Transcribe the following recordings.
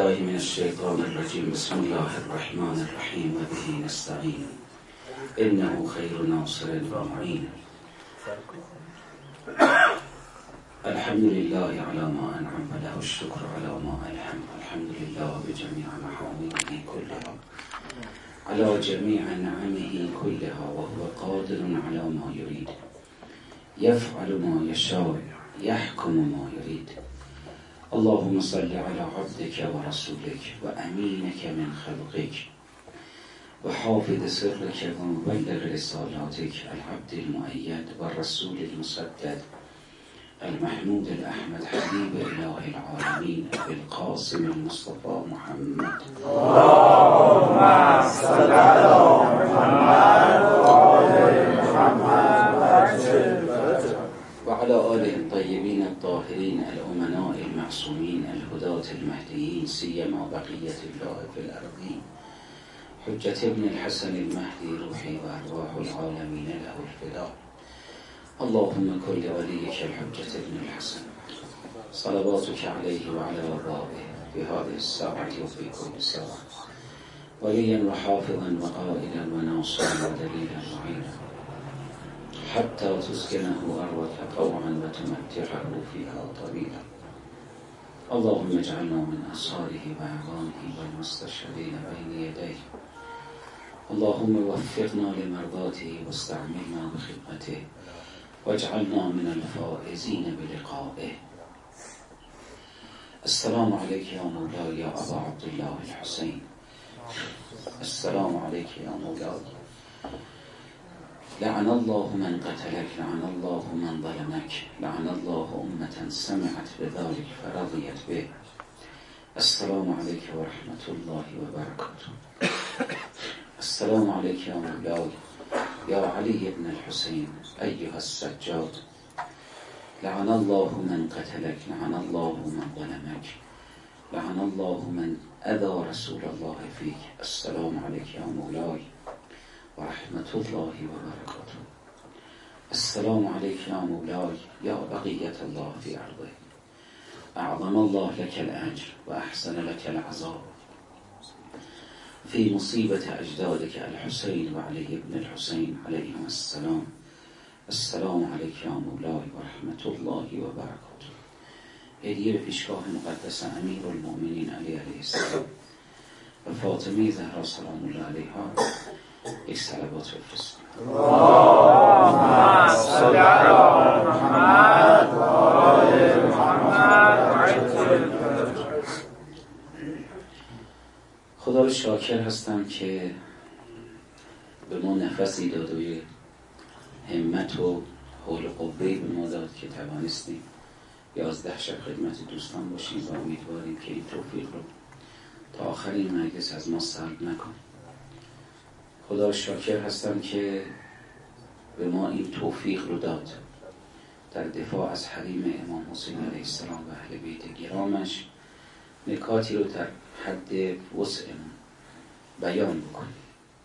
بالله من الشيطان الرجيم بسم الله الرحمن الرحيم وبه نستعين إنه خير ناصر ومعين الحمد لله على ما أنعم وله الشكر على ما ألهم الحمد لله بجميع محامده كلها على جميع نعمه كلها وهو قادر على ما يريد يفعل ما يشاء يحكم ما يريد اللهم صل على عبدك ورسولك وأمينك من خلقك وحافظ سرك ومبلغ رسالاتك العبد المؤيد والرسول المسدد المحمود الأحمد حبيب إله العالمين بالقاسم المصطفى محمد اللهم صل على محمد وآل محمد وعلى آله الطيبين الطاهرين الأمناء المعصومين الهداة المهديين سيما بقية الله في الأرضين حجة ابن الحسن المهدي روحي وأرواح العالمين له الفداء اللهم كن لوليك الحجة ابن الحسن صلواتك عليه وعلى آبائه في هذه الساعة وفي كل ساعة وليا وحافظا وقائلا وناصرا ودليلا وعينا حتى تسكنه أرضك طوعا وتمتعه فيها طويلا اللهم اجعلنا من أنصاره وأعوانه والمستشهدين بين يديه اللهم وفقنا لمرضاته واستعملنا بخدمته واجعلنا من الفائزين بلقائه. السلام عليك يا مولاي يا أبا عبد الله الحسين. السلام عليك يا مولاي. لعن الله من قتلك لعن الله من ظلمك لعن الله أمة سمعت بذلك فرضيت به. السلام عليك ورحمة الله وبركاته. السلام عليك يا مولاي يا علي بن الحسين أيها السجاد. لعن الله من قتلك لعن الله من ظلمك لعن الله من أذى رسول الله فيك. السلام عليك يا مولاي ورحمة الله وبركاته. السلام عليك يا مولاي يا بقية الله في أرضه. أعظم الله لك الأجر وأحسن لك العذاب في مصيبة أجدادك الحسين وعلي بن الحسين عليهم السلام. السلام عليك يا مولاي ورحمة الله وبركاته. هدیه به پیشگاه مقدس امیر المؤمنین علیه السلام و فاطمه زهرا سلام الله علیها یک صلوات بفرستید. اللهم صل على محمد و آل محمد. خدا رو شاکر هستم که به ما نفسی داد و همت و حول قوه‌ای به ما داد که توانستیم 11 شب خدمت دوستان باشیم و امیدواریم که این توفیق رو تا آخرین مجلس از ما سلب نکن. خدا رو شاکر هستم که به ما این توفیق رو داد در دفاع از حریم امام حسین علیه السلام و اهل بیت گرامش نکاتی رو در حد وسعمون بیان بکنیم.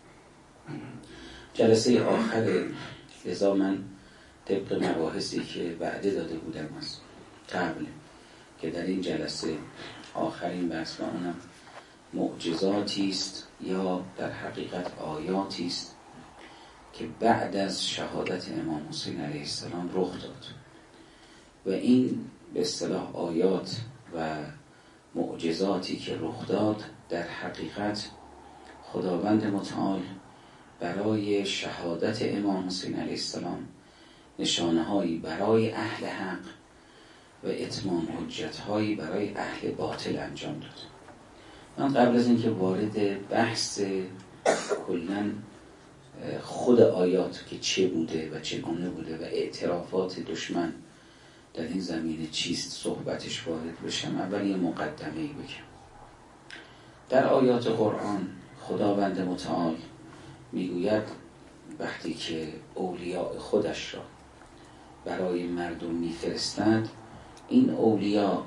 جلسه آخر لذا من طبق مباحثی که وعده داده بودم از قبل که در این جلسه آخرین بحث و اونم معجزاتی است یا در حقیقت آیاتی است که بعد از شهادت امام حسین علیه السلام رخ داد و این به اصطلاح آیات و معجزاتی که رخ داد در حقیقت خداوند متعال برای شهادت امام حسین علیه السلام نشانه‌هایی برای اهل حق و اتمام حجت‌هایی برای اهل باطل انجام داد. من قبل از اینکه وارد بحث کلاً خود آیات که چه بوده و چگونه بوده و اعترافات دشمن در این زمینه چیست صحبتش وارد بشم، اول یه مقدمه‌ای بگم. در آیات قرآن خداوند متعال میگوید وقتی که اولیاء خودش را برای مردم میفرستند این اولیاء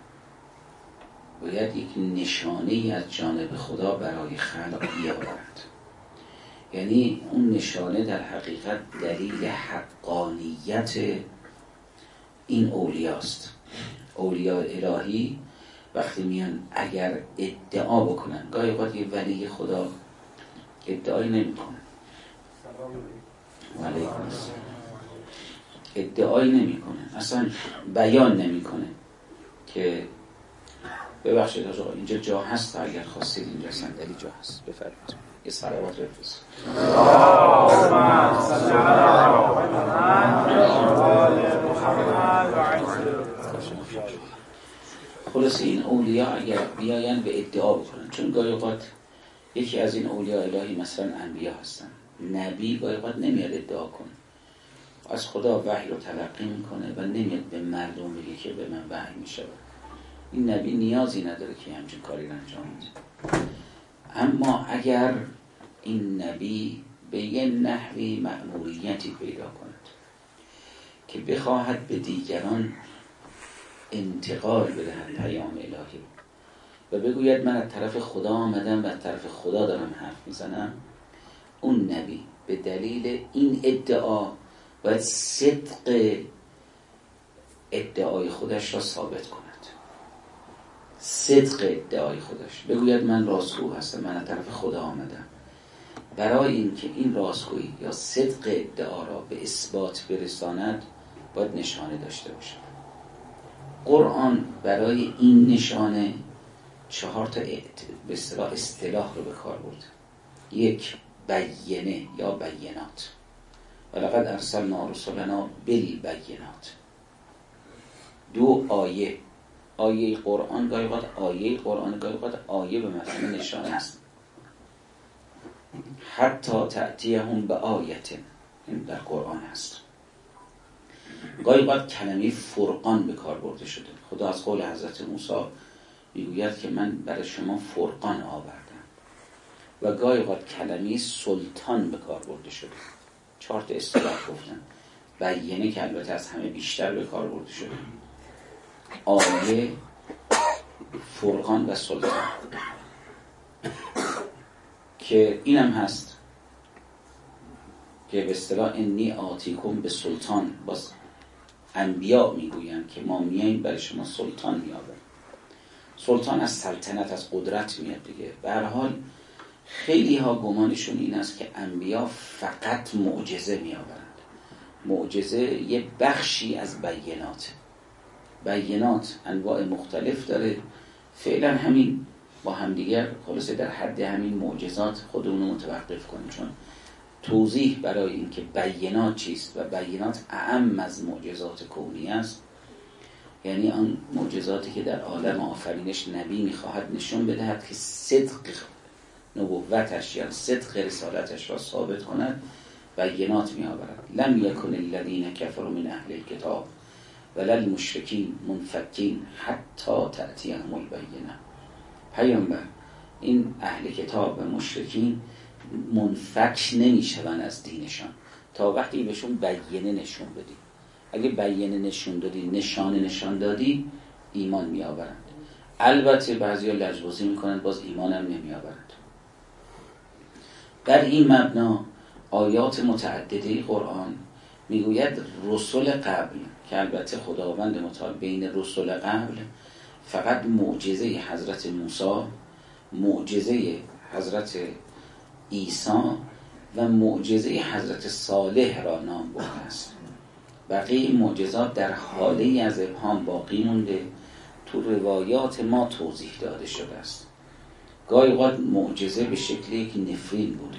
باید یک نشانه‌ای از جانب خدا برای خلق بیاورند. یعنی اون نشانه در حقیقت دلیل حقانیت این اولیاست. اولیاء الهی وقتی میان اگر ادعا بکنن، گاهی اوقات یه ولی خدا ادعایی نمیکنه، علیکم السلام، ادعایی نمیکنه، اصلا بیان نمیکنه که ببخشید آقا اینجا جا هست، اگر خواستید اینجا صندلی جا هست بفرمایید یه صلوات بفرستید. اللهم صل علی محمد. خلاص این اولیاء اگر بیاین به ادعا بکنن، چون گاهی اوقات یکی از این اولیاء الهی مثلا انبیا هستن، نبی گاهی اوقات نمیاد ادعا کنه، از خدا وحی رو تلقی میکنه و نمیاد به مردم بگه که به من وحی میشه. این نبی نیازی نداره که همچین کاری رو انجام بده. اما اگر این نبی به یه نحوی مأموریتی پیدا کند که بخواهد به دیگران انتقال بدهد پیام الهی و بگوید من از طرف خدا آمدم و از طرف خدا دارم حرف میزنم، اون نبی به دلیل این ادعا باید صدق ادعای خودش را ثابت کند. صدق ادعای خودش بگوید من راستگو هستم، من از طرف خدا آمدم. برای اینکه این راستگویی یا صدق ادعا را به اثبات برساند باید نشانه داشته باشد. قرآن برای این نشانه 4 به اصطلاح رو به کار برد. 1 بیینه یا بینات، ولقد ارسلنا رسلنا بالبینات. 2 آیه قرآن، گاهی وقت آیه قرآن، گاهی وقت آیه به معنی نشانه است. حتی تأتیهم بآیة، این در قرآن هست. گاهی وقت کلمه فرقان به کار برده شده. خدا از قول حضرت موسی میگوید که من برای شما فرقان آوردم. و گاهی وقت کلمه سلطان به کار برده شده. 4 اصطلاح گفتن. بیینه که البته از همه بیشتر به کار برده شده، آیه، فرقان و سلطان، که اینم هست که به اصطلاح انی آتیکم به سلطان. باز انبیا میگویند که ما میاییم برای شما سلطان میآوریم. سلطان از سلطنت، از قدرت میاد دیگه. به هر حال خیلی ها گمانشون این است که انبیا فقط معجزه میآورند. معجزه یه بخشی از بینات انواع مختلف داره. فعلا همین با همدیگر خلاصه در حد همین معجزات خودمون رو متوقف کنیم، چون توضیح برای این که بینات چیست و بینات اعم از معجزات کونی است، یعنی آن معجزاتی که در عالم آفرینش نبی میخواهد نشون بدهد که صدق نبوتش یا صدق رسالتش را ثابت کند، بینات میآورد. لم یکن الذین کفروا من اهل الکتاب ولا المشرکین منفکین حتی تأتیهم البینه. پیامبر، این اهل کتاب و مشرکین منفک نمیشون از دینشان تا وقتی بهشون بیینه نشون بدی. اگه بیینه نشون دادی، نشانه نشان دادی، ایمان می آورند. البته بعضیا لجبازی میکنند، باز ایمان هم نمی آورند. در این مبنا آیات متعدده قرآن میگوید رسول قبل، که البته خداوند متعال بین رسول قبل فقط معجزه حضرت موسی، معجزه حضرت عیسی و معجزه حضرت صالح را نام برده است. بقیه معجزات در حاله از ابهام باقی مونده، تو روایات ما توضیح داده شده است. گاهی اوقات معجزه به شکل یک نفرین بوده.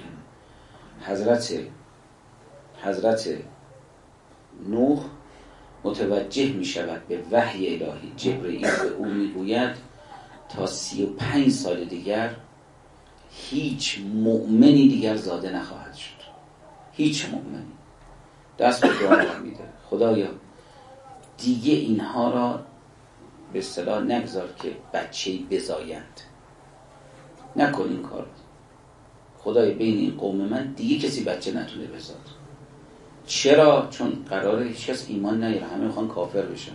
حضرت نوح متوجه می شود به وحی الهی، جبرئیل به او می گوید تا 35 سال دیگر هیچ مؤمنی دیگر زاده نخواهد شد. هیچ مؤمنی. دست به دعا میده، خدایا دیگه اینها را به اصطلاح نگذار که بچه‌ای بزایند، نکن این کار. خدای بین این قوم من دیگه کسی بچه نتونه بزاد. چرا؟ چون قراره هیچ کس ایمان نیاره، همه میخوان کافر بشن.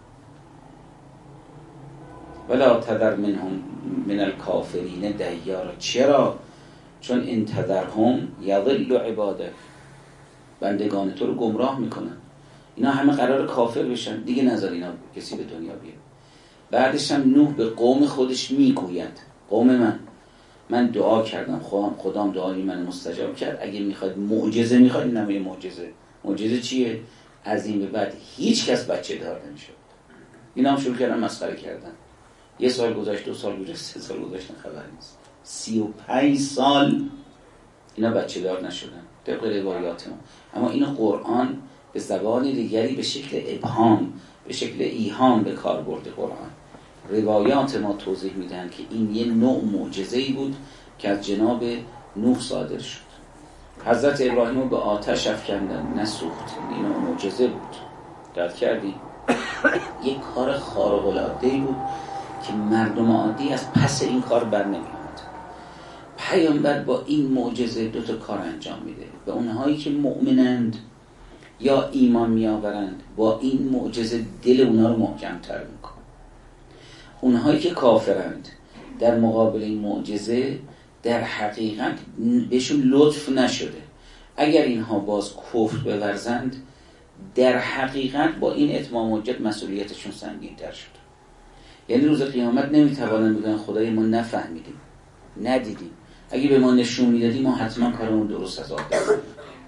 ولا تذر منهم من الکافرین دیارا. چرا؟ چون این تذرهم یضل عبادک، بندگان تو رو گمراه میکنن. اینا همه قرار کافر بشن، دیگه نذار اینا کسی به دنیا بیاد. بعدش هم نوح به قوم خودش میگوید قوم من دعا کردم خدام دعای من مستجاب کرد، اگه میخواد معجزه میخواد این همه معجزه چیه؟ از این به بعد هیچ کس بچه دار نمیشه. اینا هم شروع کردن مسخره کردن. 1 سال گذشت، 2 سال گذشت، 3 سال گذشت، خبر نیست. 35 سال اینا بچه دار نشدن طبق روایات ما. اما این قرآن به زبان دیگری به شکل ابهام، به شکل ایهام به کار برده. قرآن روایات ما توضیح میدن که این یه نوع معجزه‌ای بود که از جناب نوح صادر شد. حضرت ابراهیم رو به آتش افکندن نسوخت، این معجزه بود. درک کردی؟ یک کار خارق العاده‌ای بود که مردم عادی از پس این کار بر نمی‌آمد. پیامبر با این معجزه 2 تا کار انجام میده. به اونهایی که مؤمنند یا ایمان میآورند با این معجزه دل اونها رو محکم‌تر میکنه. اونهایی که کافرند در مقابل این معجزه در حقیقت بهشون لطف نشده. اگر اینها باز کفر بورزند در حقیقت با این اتمام حجت مسئولیتشون سنگین‌تر شده. یعنی روز قیامت نمیتوانند بگن خدای ما نفهمیدیم، ندیدیم، اگه به ما نشون میدادیم ما حتما کارمون درست از آب داریم.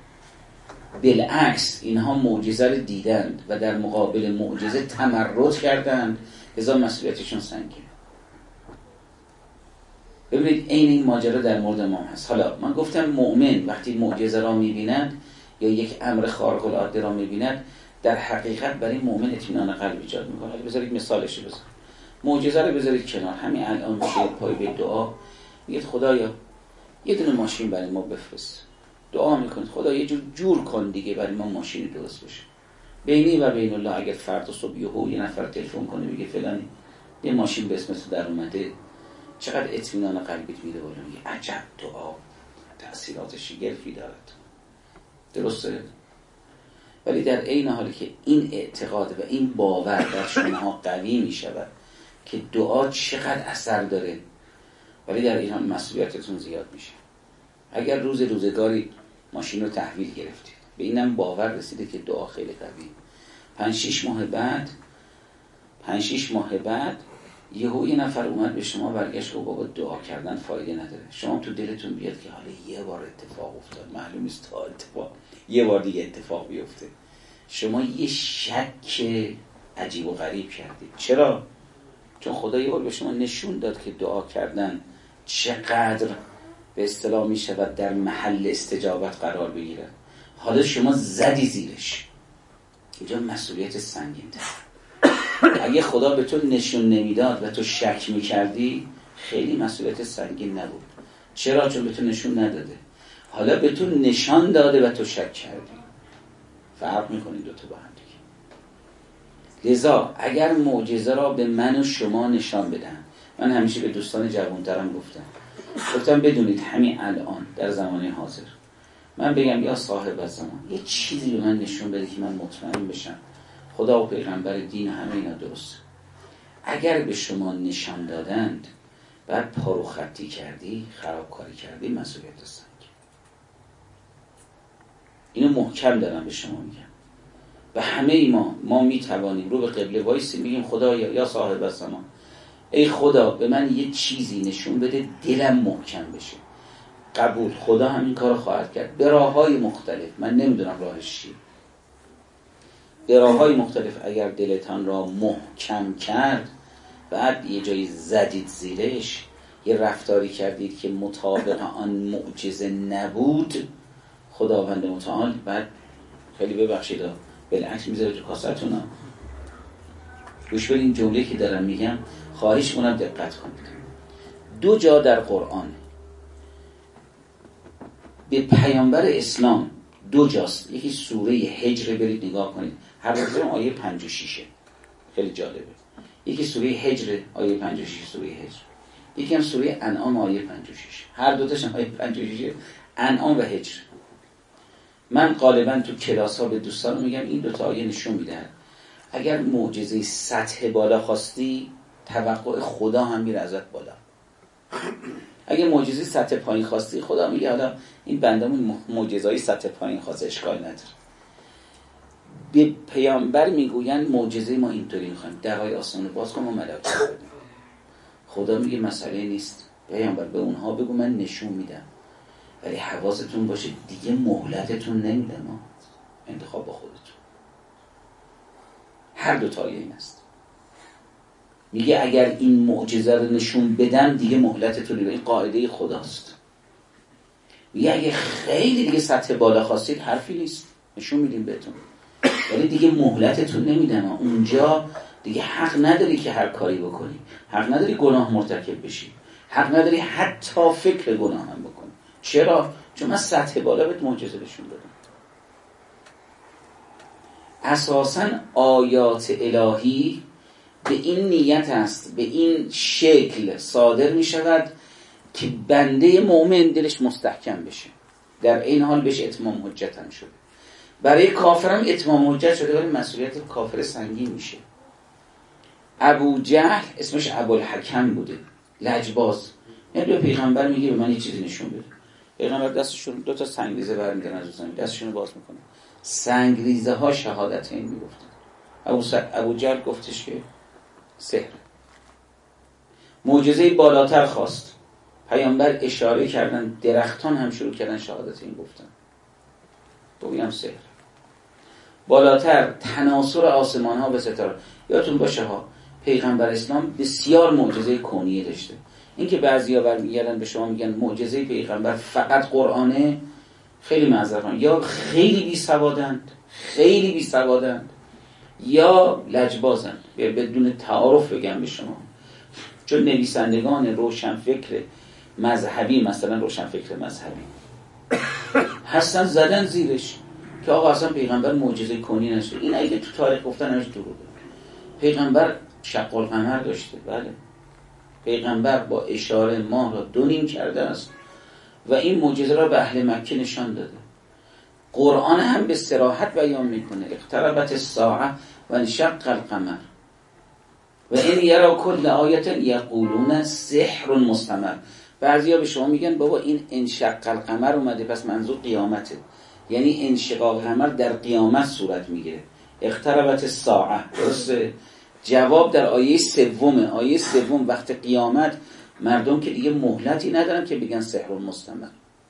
بالعکس اینها معجزه رو دیدند و در مقابل معجزه تمرد کردند، لذا مسئولیتشون سنگینه. ببینید این ماجرا در مورد ما هست. حالا من گفتم مؤمن وقتی معجزه را میبیند یا یک امر خارق العاده را میبیند در حقیقت برای مؤمن اطمینان قلب ایجاد میکنه. حالا بذارید مثالش بزنم. معجزه رو بذارید کنار. همین الان میشید پای به دعا میگید خدایا یه دونه ماشین برای ما بفرست. دعا میکنید خدا یه جور کن دیگه برای ما ماشین درست بشه. بینی و بین الله اگر فردا صبح یه نفر تلفن کنه میگه فلانی یه ماشین به اسم تو در اومده، چقدر اطمینان قلبیت میده بالا. میگه عجب دعا تأثیرات شگرفی دارد. درسته؟ ولی در عین حالی که این اعتقاد و این باور در شماها قوی میشود که دعا چقدر اثر داره، ولی در این حال مسئولیتتون زیاد میشه. اگر روزگاری ماشین رو تحویل گرفتید، به اینم باور رسیده که دعا خیلی قوی، 5-6 ماه بعد یه نفر اومد به شما برگشت و بابا دعا کردن فایده نداره. شما تو دلتون بیاد که حالا یه بار اتفاق افتاد، معلوم نیست تا اتفاق یه بار دیگه اتفاق بیفته، شما یه شک عجیب و غریب کردید. چرا؟ چون خدا یه بار به شما نشون داد که دعا کردن چقدر به اصطلاح می شود در محل استجابت قرار بگیرد. حالا شما زدی زیرش، اینجا مسئولیت سنگین تر. اگه خدا به تو نشون نمیداد و تو شک میکردی خیلی مسئولیت سنگین نبود. چرا؟ چون به تو نشون نداده. حالا به تو نشان داده و تو شک کردی. فرق میکنی دوتا با هم دیگه. لذا اگر معجزه را به من و شما نشان بدن، من همیشه به دوستان جوانترم گفتم بدونید همین الان در زمان حاضر من بگم یا صاحب الزمان یه چیزی به من نشون بده که من مطمئن بشم خدا و پیغمبر دین همه اینا درسته، اگر به شما نشان دادند بعد پارو خطی کردی، خرابکاری کردی، مسئولیت سنگین. اینو محکم دارم به شما میگم. و همه ما میتوانیم رو به قبله وایسیم بگیم خدا یا صاحب الزمان ای خدا به من یه چیزی نشون بده دلم محکم بشه. قبول، خدا همین کار خواهد کرد به راه‌های مختلف، من نمیدونم راهش چیه. به راه‌های مختلف اگر دلتان را محکم کرد، بعد یه جایی زدید زیرش، یه رفتاری کردید که مطابق آن معجزه نبود، خداوند متعال بعد خیلی ببخشید بالعکس میذاره تو کاستون. گوش بدین جمله که دارم میگم، خواهش کنم دقت کنید. 2 جا در قرآن به پیامبر اسلام 2 جاست. یکی سوره هجر، برید نگاه کنید، هر دو آیه 56 خیلی جالبه. یکی سوره هجر آیه 56 سوره هجر، یکی هم سوره انعام آیه 56. هر دو تاش آیه 56 انعام و هجر. من غالبا تو کلاس ها به دوستان میگم این 2 تا آیه نشون میدن اگر معجزه سطح بالا خواستی توقع خدا هم میره ازت بالا. اگه معجزه سطح پایین خواستی خدا میگه حالا این بندمون معجزه‌ای سطح پایین خواسته اشکال نداره. به پیامبر میگوین معجزه ما اینطوری میخوایم، درهای آسمان باز کن و ملائکه بدیم. خدا میگه مسئله نیست پیامبر، به اونها بگو من نشون میدم، ولی حواستون باشه دیگه مهلتتون نمیدم، انتخاب با خودتون. هر دو تا این است. میگه اگر این معجزه رو نشون بدم دیگه مهلتتون نمیدم، این قاعده خداست. میگه اگه خیلی دیگه سطح بالا خواستید حرفی نیست، نشون میدیم بهتون، ولی دیگه مهلتتون نمیدم. اونجا دیگه حق نداری که هر کاری بکنی، حق نداری گناه مرتکب بشی، حق نداری حتی فکر گناه هم بکنی. چرا؟ چون من سطح بالا بهت معجزه نشون دادم. اساساً آیات الهی به این نیت است، به این شکل صادر می شود که بنده مؤمن دلش مستحکم بشه، در این حال بهش اتمام حجت هم شده. برای کافر هم اتمام حجت شده، ولی مسئولیت کافر سنگین میشه. ابو جهل اسمش ابوالحکم بوده، لجباز. یعنی به پیغمبر میگه به من یه چیزی نشون بده. پیغمبر دستشون 2 سنگریزه برمی‌دارن از زمین، دستشون رو باز میکنه، سنگریزه ها شهادتین میگفتن. ابو جهل گفتش که سحر. معجزه بالاتر خواست، پیامبر اشاره کردن، درختان هم شروع کردن شهادتین گفتن، بگیم سحر. بالاتر تناسر آسمان ها به ستاره. یادتون باشه ها پیغمبر اسلام بسیار معجزه کونیه داشته. این که بعضیا برمیگردن به شما میگن معجزه پیغمبر فقط قرآنه، خیلی معذرت یا خیلی بی سوادند یا لجبازند. بدون تعارف بگم به شما، چون نویسندگان روشنفکر مذهبی، مثلا روشنفکر مذهبی هستن، زدن زیرش که آقا اصلا پیغمبر معجزه کونی نشده. این اگه تو تاریخ گفتن همش دروغه. پیغمبر شق القمر داشته، بله. پیغمبر با اشاره ماه را 2 نیم کرده است و این معجزه را به اهل مکه نشان داده. قرآن هم به صراحت بیان میکنه اقتربت الساعه و انشق القمر و این یرا کل آیت یقولون سحر مستمر. بعضیا به شما میگن بابا این انشق القمر اومده پس منظور قیامته، یعنی انشقاق قمر در قیامت صورت میگیره. اقتربت الساعه، درسته؟ جواب در آیه 3. آیه 3 وقت قیامت مردم که دیگه مهلتی ندارن که بگن سحر مستمر.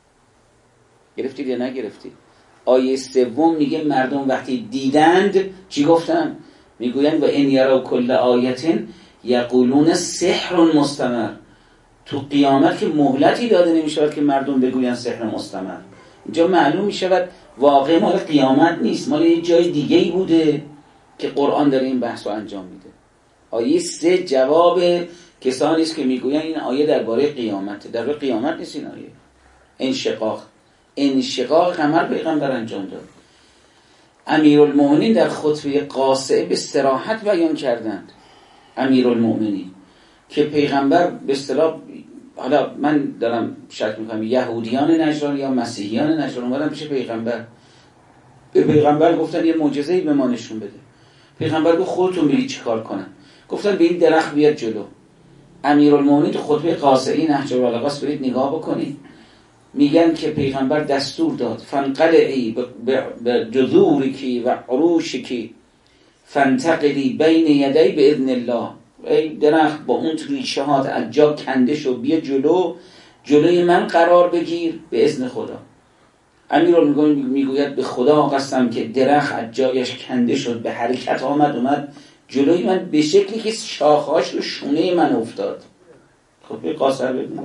گرفتید یا نگرفتید؟ آیه 3 میگه مردم وقتی دیدند چی گفتن؟ میگوین و ان یرا کل آیت یقولون سحر مستمر. تو قیامت که مهلتی داده نمیشود که مردم بگوین سحر مستمر. اینجا معلوم میشود واقع مال قیامت نیست، مال یه جای دیگه‌ای بوده که قرآن داره این بحث رو انجام میده. آیه 3 جواب کسانی است که میگوین این آیه درباره قیامت، درباره قیامت نیست. این آیه انشقاق قمر پیغمبر انجام داد. امیرالمومنین در خطبه قاصعه به صراحت بیان کردند، امیرالمومنین، که پیغمبر به اصطلاح، حالا من دارم شک میکنم یهودیان نجران یا مسیحیان نجران اومدن پیش پیغمبر، به پیغمبر گفتن یه معجزه‌ای به ما نشون بده. پیغمبر گفت خودتون میری چیکار کنن؟ گفتن به این درخت بیاد جلو. امیرالمومنین تو خطبه قاصعه نهج البلاغه برید نگاه بکنید، میگن که پیغمبر دستور داد فانقلعی بجذورکی و عروشکی فانتقلی بین یدی باذن الله. ای درخت با اون ریشه هات از جا کنده شو، بیا جلوی من قرار بگیر به اذن خدا. امیرالمومنین میگوید به خدا قسم که درخت از جایش کنده شد، به حرکت اومد جلوی من به شکلی که شاخهاش رو شونه من افتاد. خب به قاصر ببین،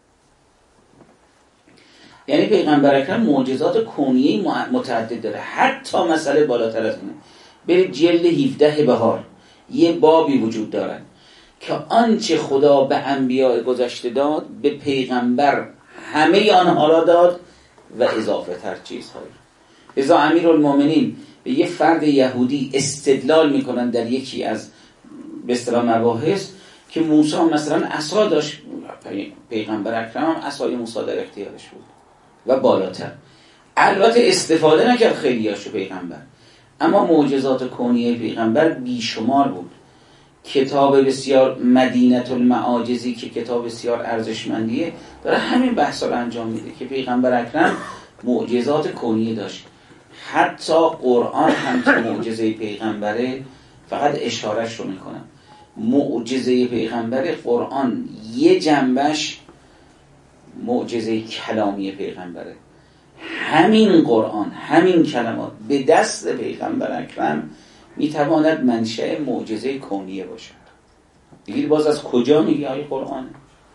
یعنی پیغمبر اکرم معجزات کونیه متعدد داره. حتی مسئله بالاتر از اینه، برید جلد 17 بهار یه بابی وجود داره که آنچه خدا به انبیاء گذشته داد به پیغمبر همه آنها را داد و اضافه تر چیزهایی. لذا امیرالمومنین به یه فرد یهودی استدلال میکنن در یکی از به اصطلاح مباحث که موسی مثلا عصا داشت، پیغمبر اکرم هم عصای موسی در اختیارش بود و بالاتر. البته استفاده نکرد خیلیاشو پیغمبر، اما معجزات کونیه پیغمبر بیشمار بود. کتاب بسیار مدینه المعاجزی که کتاب بسیار ارزشمندیه داره همین بحثا رو انجام میده که پیغمبر اکرم معجزات کونیه داشت. حتی قرآن هم که معجزه پیغمبره، فقط اشارهش رو میکنم، معجزه پیغمبر قرآن یه جنبش معجزه کلامی پیغمبره. همین قرآن، همین کلمات به دست پیغمبر اکرم میتواند منشأ معجزه کونیه باشد. دیگه باز از کجا میگی آیه قرآن؟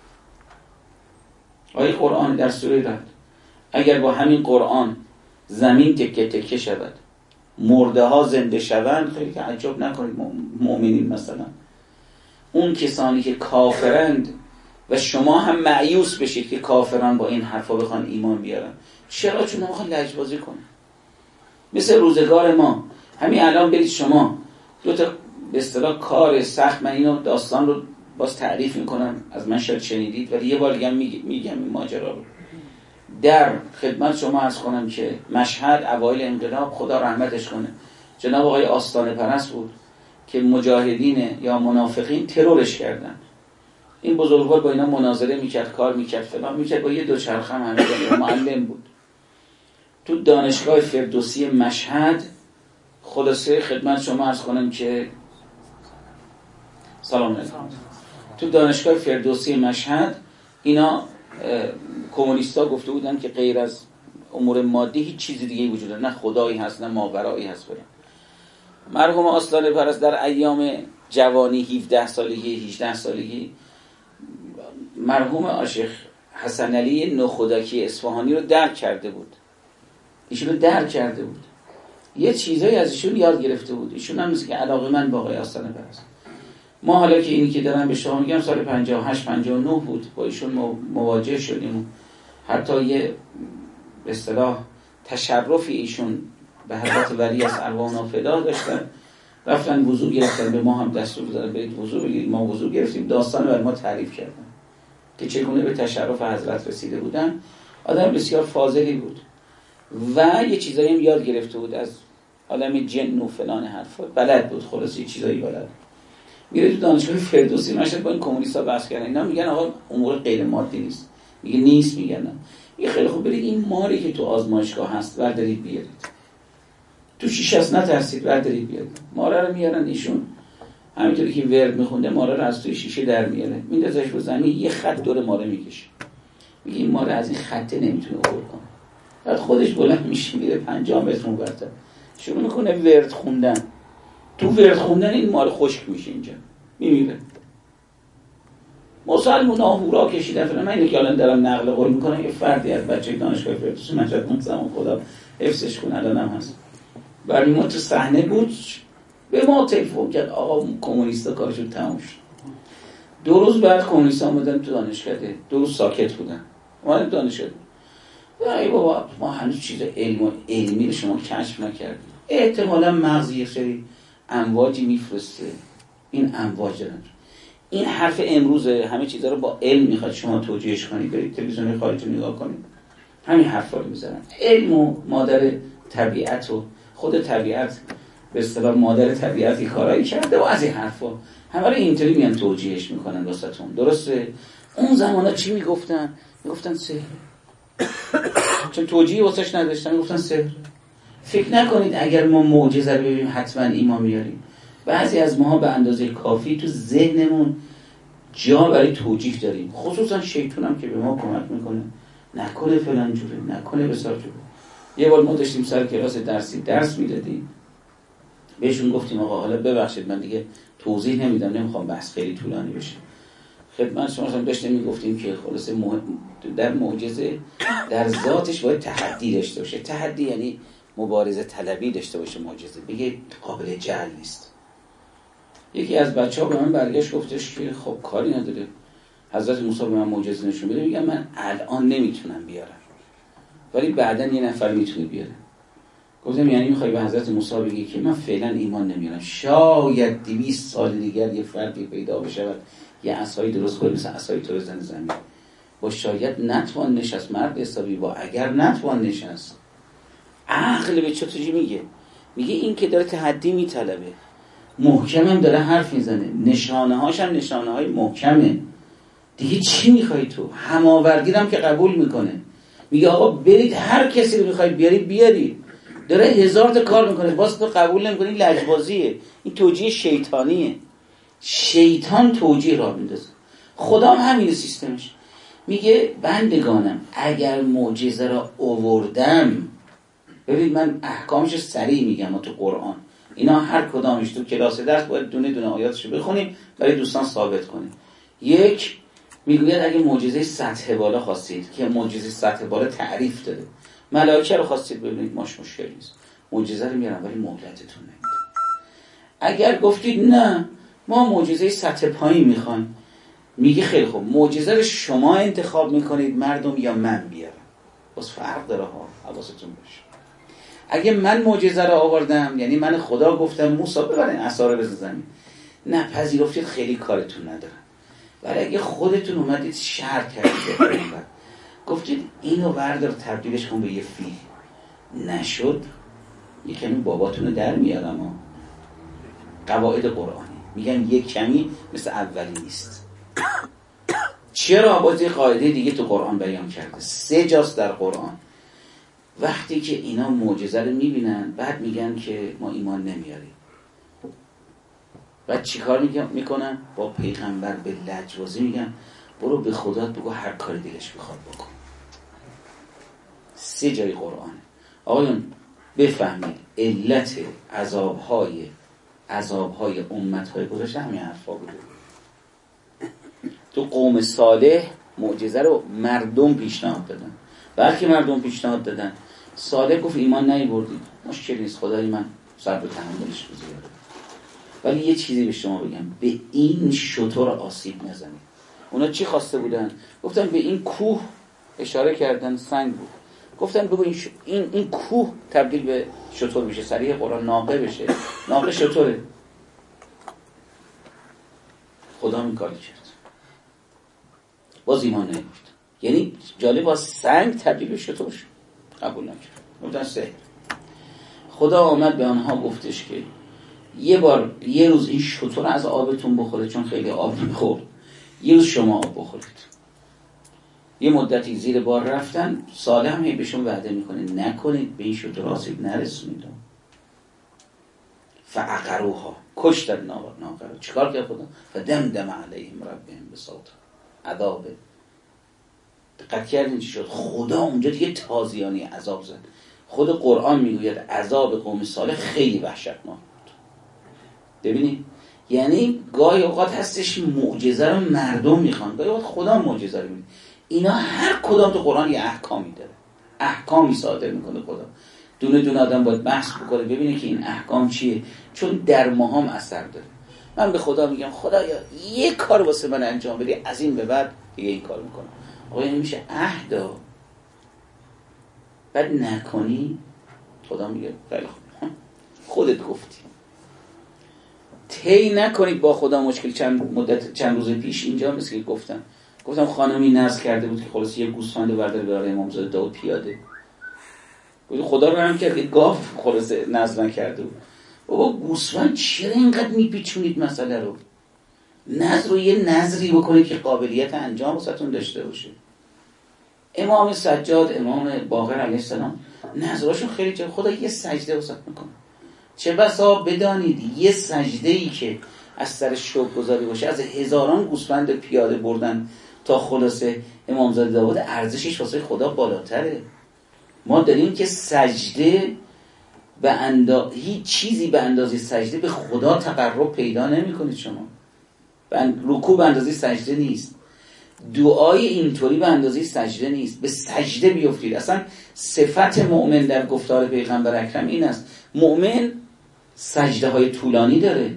آیه قرآن در سوره رعد اگر با همین قرآن زمین تکه تکه شود، مرده ها زنده شوند، خیلی که عجب نکنید مؤمنین مثلا اون کسانی که کافرند و شما هم مایوس بشید که کافران با این حرفا بخوان ایمان بیارن. چرا؟ چون میخوان لجبازی کنن. مثل روزگار ما همین الان برید شما دو تا به اصطلاح کار سخت، من اینو داستان رو باز تعریف میکنم، از من شاید شنیدید ولی یه بار دیگه میگم این ماجرا رو. در خدمت شما عرض کنم که مشهد اوایل انقلاب، خدا رحمتش کنه، جناب آقای آستانه پرست بود که مجاهدین یا منافقین ترورش کردن. این بزرگوار با اینا مناظره میکرد، کار میکرد، فلان میکرد، با یه دوچرخه هم همه معلم بود. تو دانشگاه فردوسی مشهد، خلاصه خدمت شما عرض کنم که سلام علیکم، تو دانشگاه فردوسی مشهد اینا کمونیستا گفته بودن که غیر از امور مادی هیچ چیزی دیگه وجود نداره، نه خدایی هست نه ماورایی هست. مرحوم آستانه پرست در ایام جوانی 17 سالگی 18 سالگی مرحوم عاشق حسن علی نخودکی اصفهانی رو درک کرده بود. ایشون رو درک کرده بود، یه چیزایی از ایشون یاد گرفته بود. ایشون هم مثل که علاقه‌مند با آقای آستانه پرست. ما حالا که اینی که دارم به شما میگم سال 58 59 بود، با ایشون مواجه شدیم. حتی یه به اصطلاح تشرفی ایشون به حضرت ولی از ارواحنا فدا داشتن، رفتن وضو گرفتن، به ما هم دستور دادن برید وضو بگیرید. ما وضو گرفتیم، داستان برای ما تعریف کردن که چگونه به تشرف حضرت رسیده بودن. آدم بسیار فاضلی بود و یه چیزایی هم یاد گرفته بود از عالم جن و فلان حرفا، بلد بود، خلاص یه چیزایی بلد. میره تو دانشگاه فردوسی مشهد با این کمونیستا بحث کردن، اینا میگن آقا امور غیر مادی نیست، میگه نیست، میگن میگه خیلی خوب برید این ماری که تو آزمایشگاه هست بردارید بیارید، تو شیشه است نترسید بردارید بیارید. ماره رو میارن، ایشون همینطوری که ورد میخونده ماره رو از توی شیشه در میاره، میندازش رو زمین، یه خط دور ماره میکشه، میگه این ماره از این خطه نمیتونه عبور کنه. بعد خودش بلند میشه میره 50 متر اونورتر شروع میکنه ورد خوندن. تو ورد خوندن این ماره خشک میشه، اینجا میمیره. مسلمونا هورا کشیدن فلان. من اینو که الان دارم نقل قول میکنم، یه فردی از بچه دانشگاه فردوسی مشهد اون زمان خدا حفظش کنه الان هم هست، برای ما تو صحنه بود، به ما تلفن کرد آقا کمونیستا کارشون تموم شد. 2 روز بعد کمونیستا اومدن تو دانشگاه، 2 روز ساکت بودن، اومدن دانشگاه. ای بابا ما هنوز چیز علمی رو شما کشف نکردیم، احتمالاً مغز یه سری امواجی میفرسته، این امواج دارن. این حرف امروزه، همه چیزا رو با علم میخواد شما توجیهش کنید، برید تلویزیون خارجی نگاه کنید، همین حرفا رو میذارن. علم و مادر طبیعت و خود طبیعت به اصطلاح مادر طبیعتی کارایی کرده و از این حرفا همه رو اینطوری میان توجیهش میکنن واسهتون. درسته؟ اون زمانا چی میگفتن؟ میگفتن سحر، چون توجیه واسش نداشتن، میگفتن سحر. فکر نکنید اگر ما معجزه رو ببینیم حتما ایمان میاریم. بعضی از ماها به اندازه کافی تو ذهنمون جا برای توجیه داریم، خصوصا شیطان هم که به ما کمک میکنه، نکنه فلان جوره، نکنه بسار جوره. یه بار ما داشتیم سر کلاس درس میدادیم، بهشون گفتیم آقا حالا ببخشید من دیگه توضیح نمیدم، نمیخوام بحث خیلی طولانی بشه. خدمت شما هم داشتیم میگفتیم که خلاصه در معجزه در ذاتش باید تحدی داشته باشه. تحدی یعنی مبارزه طلبی داشته باشه. معجزه بگه قابل جعل نیست. یکی از بچه‌ها به من برگشت گفتش که خب کاری نداره، حضرت موسی به من معجزه نشون بده. میگم من الان نمیتونم بیارم ولی بعداً یه نفر میتونه بیاره. گفتم یعنی میخوای به حضرت موسی بگی که من فعلا ایمان نمیارم، شاید 200 سال دیگر یه فردی پیدا بشه یه عصایی درست کنه مثل عصای تو بزنه زمین، با شاید نتوان نشست، مرد حسابی با اگر نتوان نشست. عقل به چطوری میگه؟ میگه این که داره تحدی میطلبه، محکمم داره حرف میزنه، نشانه هاش هم نشانه های محکمه دیگه. چی میخوای تو؟ هماورگیرم که قبول میکنه، میگه آقا برید هر کسی رو میخواید بیارید بیارید، داره 1000 تا کار میکنه، باز تو قبول نمیکنی. لجبازیه، این توجیه شیطانیه. شیطان توجیه را میندازه. خدا هم همین سیستمش. میگه بندگانم اگر معجزه را آوردم، ببینید من احکامش سریع میگم تو قرآن، اینا هر کدامش تو کلاس درس باید دونه دونه آیاتشو بخونیم برای دوستان ثابت کنیم. یک میگوید اگه معجزه سطح بالا خواستید، که معجزه سطح بالا تعریف داره، ملائکه رو خواستید ببینید ماش مشکل نیست، معجزه رو میارم ولی مهلتتون نمیده. اگر گفتید نه ما معجزه سطح پایین میخوایم، میگه خیلی خوب، معجزه رو شما انتخاب میکنید مردم یا من بیارم. بس فرق داره ها، حواستون باشه. اگه من معجزه رو آوردم، یعنی من خدا گفتم موسی ببرین عصا رو بزن زمین، نه پذیرفتید خیلی کارتون ندارم. ولی اگه خودتون اومدید شرط کردید گفتید اینو بردار تبدیلش کن به یه فیل، نشد، یه کمی باباتون رو در میارم ها. قواعد قرآنی میگن یه کمی مثل اولی نیست. چرا؟ باز یه قاعده دیگه تو قرآن بیان کرده، 3 جاست در قرآن. وقتی که اینا معجزه رو میبینن بعد میگن که ما ایمان نمیاریم، بعد چیکار میکنن؟ با پیغمبر به لجبازی میگن برو به خدا بگو هر کاری دلش بخواد بکن. 3 جای قرآنه. آقایون بفهمید علت عذابهای امتهای گذشته همین حرفا بوده. تو قوم صالح معجزه رو مردم پیشنهاد دادن، بلکه مردم پیشنهاد دادن، صالح گفت ایمان نیاوردید، مشکل نیست، خدای من صبر و تحملش بزرگه. ولی یه چیزی به شما بگم، به این شتر آسیب نزنید. اونا چی خواسته بودن؟ گفتن به این کوه، اشاره کردن سنگ بود، گفتن بگو این کوه تبدیل به شتر بشه، صریح قرآن ناقه بشه، ناقه شتره. خدا این کاری کرد، باز ایمان نیاورد. یعنی جالب، با سنگ تبدیل به شتر شد، قبول نکرد. گفتن سحر. خدا آمد به آنها گفتش که یه روز این شتر از آبتون بخوره، چون خیلی آب میخورد، یه روز شما آب بخورید. یه مدتی زیر بار رفتن، صالح هم بهشون وعده میکنه نکنید به این شتر آسیب نرسونید. فعقروها، کشتن ناقه رو. چیکار کرد خدا؟ فدمدم علیهم ربهم بصوت عذاب. دقت کردین چی شد؟ خدا اونجا دیگه تازیانی عذاب زد. خود قرآن میگوید عذاب قوم صالح خیلی وحشتناک بود. ببینید، یعنی گاهی اوقات هستش معجزه رو مردم میخوان، گاهی اوقات خدا معجزه رو میده. اینا هر کدام تو قرآن یه احکامی داره، احکامی صادر میکنه خدا. دونه دونه آدم باید بحث بکنه ببینه که این احکام چیه، چون در ماهام اثر داره. من به خدا میگم خدایا یه کار واسه من انجام بدی، از این به بعد دیگه این کار میکنم. آقا این میشه عهدا، بعد نکنی خدا میگه خیلی خوب، خودت گفتی. طی نکنید با خدا مشکل. چند روز پیش اینجا مثل گفتم خانمی نذر کرده بود که خلاص یه گوسفند برداره برای امامزاده داود پیاده. خدا رو رحم کرد، گاف خلاص نذر نکرده بود. بابا گوسفند چرا اینقدر میپیچونید مسئله رو؟ نذر رو یه نذری بکنید که قابلیت انجام واسهتون داشته باشه. امام سجاد، امام باقر علیه السلام نذراشون خیلی جالب، خدا یه سجده واسه میکنه. چه بسا بدانید یه سجده‌ای که از سر شکرگزاری باشه، از هزاران گوسفند پیاده بردن تا خلاصه امامزاده داوود، ارزشش واسه خدا بالاتره. ما داریم که سجده هیچ چیزی به اندازه سجده به خدا تقرب پیدا نمی‌کنید. شما رکوع به اندازه سجده نیست، دعای اینطوری به اندازه سجده نیست. به سجده بیفتید. اصلا صفت مؤمن در گفتار پیغمبر اکرم این است، مؤمن سجده های طولانی داره،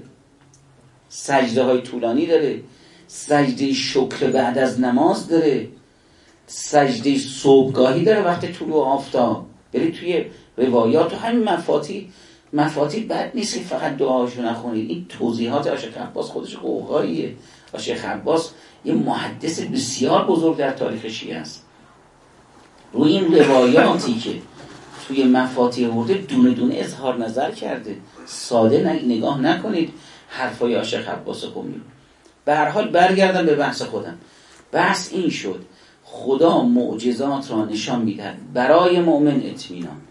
سجده شکر بعد از نماز داره، سجده صبحگاهی داره وقت طلوع آفتاب. برید توی روایات و همین مفاتیح بد نیست که فقط دعاشو نخونید. این توضیحات آشیخ عباس خودش قوقاییه. آشیخ عباس یه محدث بسیار بزرگ در تاریخ شیعه است. روی این روایاتی که توی مفاتیح ورده دونه دونه اظهار نظر کرده. ساده نگاه نکنید حرفای آشیخ عباس قمی. به هر حال برگردم به بحث خودم. بحث این شد خدا معجزات را نشان میدهد برای مؤمن اطمینان،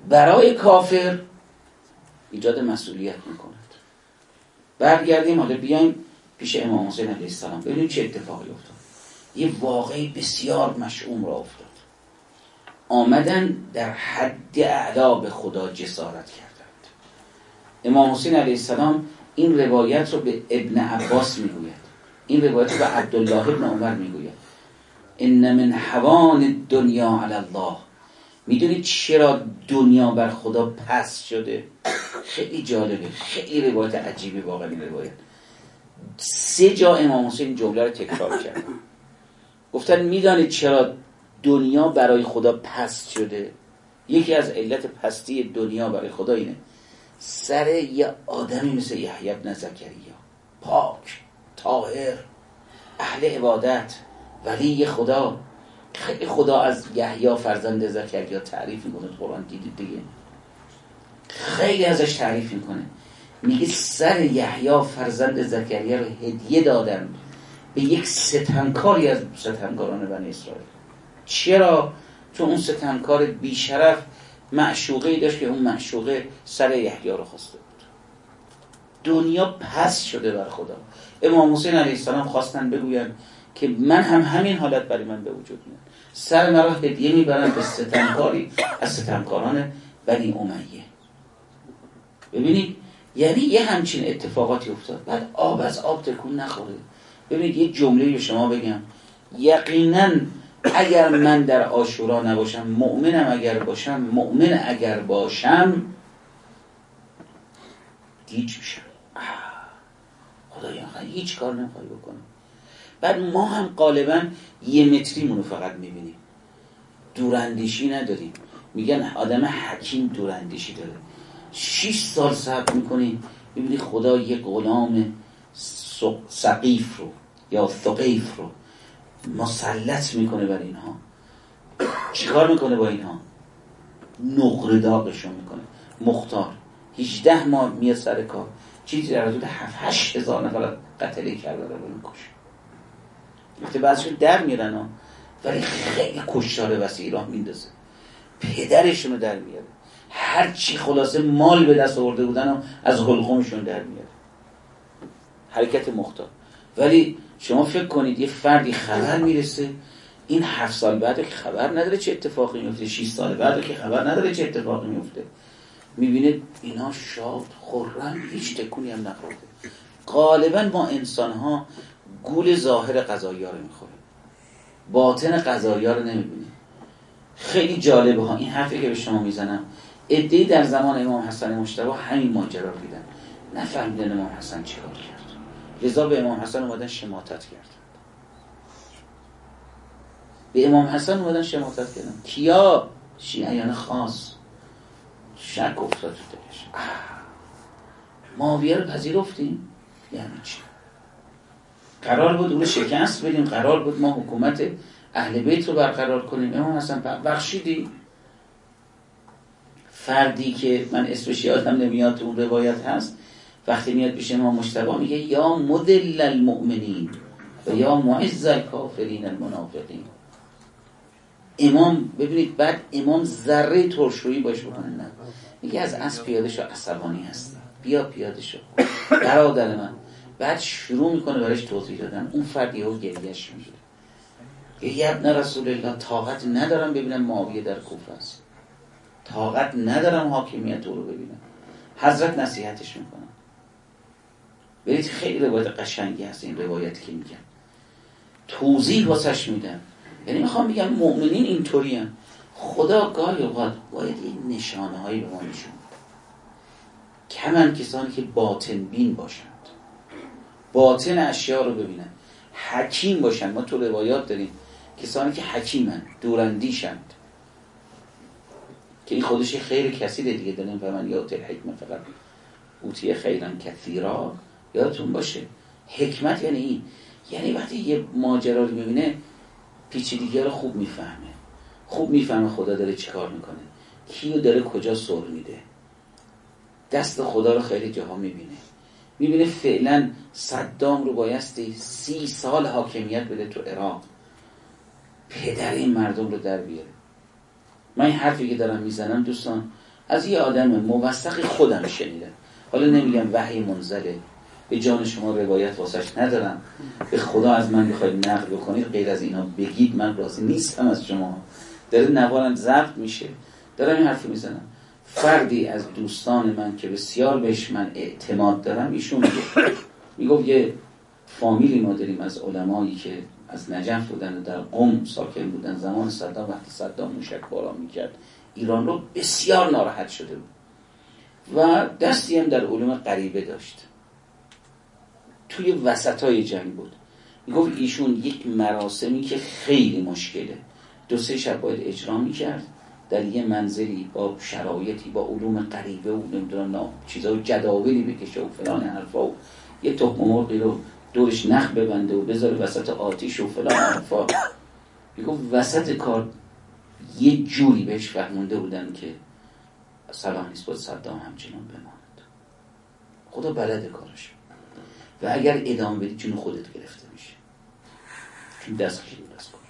برای کافر ایجاد مسئولیت میکند. برگردیم حالا بیایم پیش امام حسین علیه السلام ببینیم چه اتفاقی افتاد. یه واقعی بسیار مشؤوم را افتاد. آمدن در حد اعلا به خدا جسارت کردند. امام حسین علیه السلام این روایت رو به ابن عباس میگوید، این روایت رو به عبدالله ابن عمر میگوید. ان من حوان دنیا علی الله. میدونید چرا دنیا بر خدا پست شده؟ خیلی جالبه، خیلی روایت عجیبه واقعا این روایت. 3 جا امام حسین جمله رو تکرار کرد. گفتن میدانید چرا دنیا برای خدا پست شده؟ یکی از علت پستی دنیا برای خدا اینه سر یه آدمی مثل یحیی بن زکریا، پاک، طاهر، اهل عبادت، ولی خدا. خیلی خدا از یحیی فرزند زکریا تعریف میکنه، قرآن دیدید دیگه، خیلی ازش تعریف میکنه. میگه سر یحیی فرزند زکریا رو هدیه دادن به یک ستمکاری از ستمکاران بنی اسرائیل. چرا؟ چون اون ستمکار بیشرف معشوقه‌ای داشت که اون معشوقه سر یحیی رو خواسته بود. دنیا پس شده بر خدا. امام حسین علیه السلام خواستن بگوین که من هم همین حالت برای من به وجود میاد، سر مرا هدیه میبرن به ستمکاری از ستمکاران بنی امیه. ببینید یعنی یه همچین اتفاقاتی افتاد. بعد آب از آب تکون نخوره. ببینید یه جمله به شما بگم، یقینا اگر من در عاشورا نباشم، مؤمنم اگر باشم گیج میشم. خدایا هیچ کار نمیخوای بکنم. بعد ما هم غالبا یه متریمونو فقط میبینیم، دوراندیشی نداریم. میگن آدم حکیم دوراندیشی داره. 6 سال صبر میکنی میبینی خدا یه غلام سقیف رو یا ثقیف رو مسلط میکنه بر اینها. چیکار میکنه با اینها؟ نقره داغشون میکنه. مختار 18 ماه میاد سر کار، چیزی در حدود 7-8 هزار نفر قتل کرده رو میکشه. گفته بعضیشون در میرن ها، ولی خیلی کشتار وسیع راه میندازه، پدرشونو در میاره، هرچی خلاصه مال به دست آورده بودن و از حلقومشون در میاره. حرکت مختار. ولی شما فکر کنید یه فردی خبر میرسه، این 7 سال بعد که خبر نداره چه اتفاقی میفته، 6 سال بعد که خبر نداره چه اتفاقی میفته، میبینه اینا شاد خرم، هیچ تکونی هم نخورده. غالبا ما انسان ها گول ظاهر قضایی ها رو میخوریم، باطن قضایی ها رو نمیبینیم. خیلی جالبه ها این حرفی که به شما میزنم. عده‌ای در زمان امام حسن مجتبی همین ماجرا رو دیدن، نفهمیدن امام حسن چیکار کرد، لذا به امام حسن اومدن شماتت کردن. به امام حسن اومدن شماتت کردن. کیا؟ شیعیان خاص. شک افتاد تو دلش. معاویه رو پذیرفتیم؟ یعنی چی؟ قرار بود اون رو شکست بدیم، قرار بود ما حکومت اهل بیت رو برقرار کنیم. امام حسن بخشیدی. فردی که من اسمش یادم نمیاد تو اون روایت هست، وقتی میاد پیش امام مجتبی میگه یا مدل المؤمنین و یا معز الکافرین المنافقین. امام ببینید بعد امام ذره ترشرویی باش بکنه، نه میگه از اسب پیاده شو، عصبانی هستی، بیا پیاده شو برادر من. بعد شروع میکنه برایش توضیح دادن. اون فرد یهو گریه‌اش میگیره، یه ابن رسول الله طاقت ندارم ببینم معاویه در کوفه است، طاقت ندارم حاکمیت رو ببینم. حضرت نصیحتش میکنن. برید خیلی روایت قشنگی هست این روایتی که میگن، توضیح واسش میدن. یعنی میخوام بگم مؤمنین اینطوری هستن. خدا گاهی اوقات باید این نشانه هایی به ما نشون بده. کمن کسانی که باطن بین باشند، باطن اشیاء رو ببینن، حکیم باشن. ما تو روایات داریم کسانی که حکیمن، دوراندیشند، که این خودش خیر کثیره دیگه. داریم و من یاد الحکمه فقط اوتیه خیرن کثیرا. یادتون باشه حکمت یعنی این، یعنی وقتی یه ماجرا رو ببینه پیچیدگی رو خوب میفهمه خدا داره چی کار میکنه، کیو داره کجا سر میده، دست خدا رو خیلی جاها میبینه فعلا صدام رو بایستی 30 سال حاکمیت بده تو عراق، پدر این مردم رو در بیاره. من این حرفی که دارم میزنم دوستان از یه آدم موثق خودم شنیدم. حالا نمیگم وحی منزله، به جان شما روایت واسش ندارم، به خدا از من بخواید نقل بکنید غیر از اینا بگید من راضی نیستم از شما. داره نوارم ضبط میشه، دارم این حرفو میزنم. فردی از دوستان من که بسیار بهش من اعتماد دارم، ایشون میگفت یه فامیلی ما داریم از علمایی که از نجف بودن و در قم ساکن بودن زمان صدام، وقتی صدام موشک باران میکرد ایران رو، بسیار ناراحت شده بود و دستی هم در علوم غریبه داشت. توی وسطای جنگ بود. میگفت ایشون یک مراسمی که خیلی مشکله 2-3 شب باید اجرا میکرد در یه منزلی با شرایطی با علوم غریبه و نمیدونم چیزا و جداولی بکشه و فلان حرفا و یه تخم مرغی رو دورش نخ ببنده و بذاره وسط آتیش و فلان حرفا. میگفت وسط کار یه جوری بهش فهمونده بودن که صلاح نیست باید صدام همچنان بماند. خدا بلد کارش و اگر ادامه بدی جون خودت گرفته میشه، چون دست خیلی دست کن.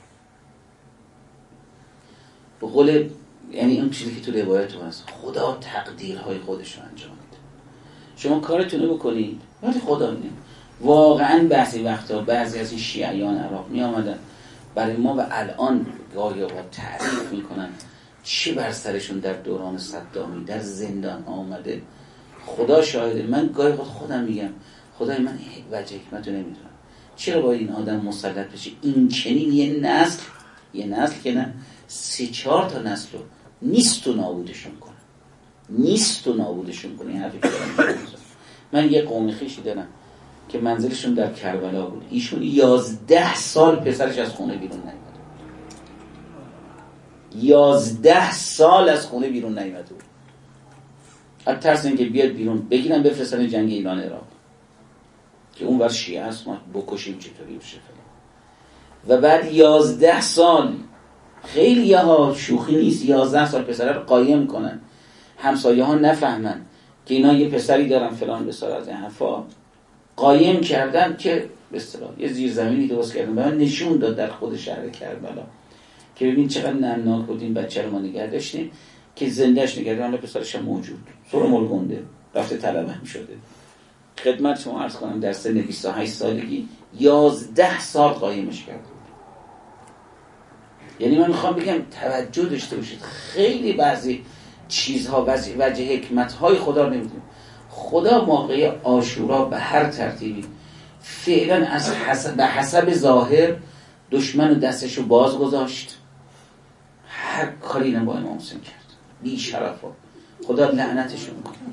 به قول یعنی اون چیزی که تو روایت هست، خدا تقدیرهای خودش رو انجام میده. شما کارتونو بکنید ولی خدا میده. واقعا بعضی وقتا بعضی از این شیعیان عراق می آمدن برای ما و الان گاهی اوقات تعریف میکنن چی بر سرشون در دوران صدامی در زندان آمده. خدا شاهده، من گاهی اوقات خودم میگم خدای من وجه حکمت رو نمیدونم، چرا باید این آدم مسلط بشه این چنین یه نسل که نه 3-4 تا نسل رو نیست و نابودشون کنه. این حرفی که من یه قوم خویشی دارم که منزلشون در کربلا بود، ایشون 11 سال پسرش از خونه بیرون نیامده بود. 11 سال از خونه بیرون نیامده بود. از ترس اینکه بیاد بیرون بگیرن بفرستن جنگ ایران عراق که اون ور شیعه است ما بکشیم چطوری بشه فلان. و بعد 11 سال، خیلی ها شوخی نیست، 11 سال پسر رو قایم کنن، همسایه ها نفهمن که اینا یه پسری دارن فلان بسار از این حرفا، قایم کردن که به اصطلاح یه زیرزمینی درست کردن. به من نشون داد در خود شهر کربلا که ببین چقدر نمناک بود این بچه رو ما نگه داشتیم که زندهش نگه داشتیم، پسرش هم موجود سر ملگنده رفته طلبه هم شده. خدمت شما عرض کنم در سن 28 سالگی 11 سال قایمش کرد. یعنی من میخوام بگم توجه داشته باشید، خیلی بعضی چیزها وجه حکمتهای خدا رو نمیدونیم. خدا موقع عاشورا به هر ترتیبی فعلا به حسب ظاهر دشمن دستش رو باز گذاشت، هر کاری با امام حسین کرد، بی شرفا خدا لعنتش رو میکنه،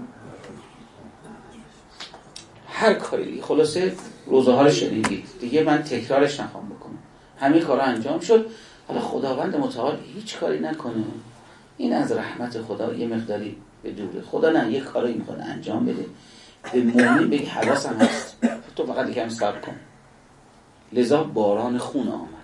هر کاری. خلاصه روزه ها رو شنیدید دیگه، من تکرارش نخوام بکنم، همه کارا انجام شد. حالا خداوند متعال هیچ کاری نکنه، این از رحمت خدا یه مقداری به دوره. خدا نه یه کاری میکنه انجام بده، به مومن بگی حواسم هست تو فقط یکم صبر کن. لذا باران خون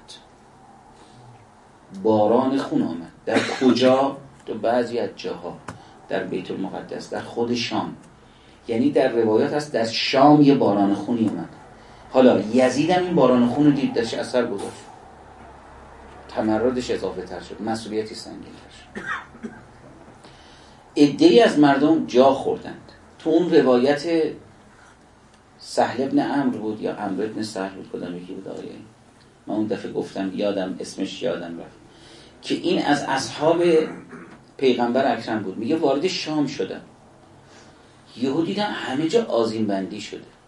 آمد. در کجا؟ تو بعضی از جاها در بیت المقدس، در خود شام، یعنی در روایات هست در شام یه باران خونی اومد. حالا یزید هم این باران خون رو دید، درش اثر گذاشت، تمردش اضافه تر شد، مسئولیتی سنگین تر شد. عده‌ای از مردم جا خوردند. تو اون روایت سهل ابن عمرو بود یا عمرو ابن سهل بود، کدام یکی بود آقای، من اون دفعه گفتم اسمش یادم رفت، که این از اصحاب پیغمبر اکرم بود. میگه وارد شام شدم، یهو دیدم همه جا آذین بندی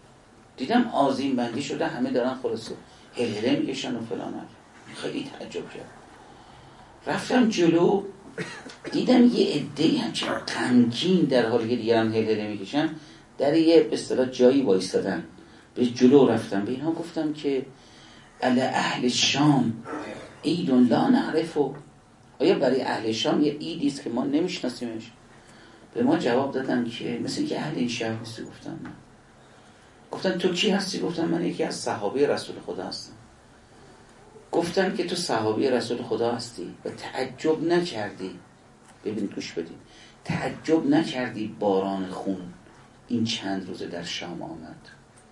شده، همه دارن خلاصه هلهله میکشن و فلان. خیلی تعجب کردم، رفتم جلو دیدم یه عده‌ای همچنین غمگین در حالی که دیگران هلهله میکشن در یه به اصطلاح جایی وایستادن. به جلو رفتم به اینها گفتم که الا اهل شام عید لا نعرفه، آیا برای اهل شام یه عیدی است که ما نمیشناسیمش؟ به ما جواب دادن که مثل که اهل این شهر نیستی. گفتم نه. گفتن تو کی هستی؟ گفتم من یکی از صحابه رسول خدا هستم. گفتن که تو صحابه رسول خدا هستی و تعجب نکردی، ببینید گوش بدید، تعجب نکردی باران خون این چند روزه در شام آمد؟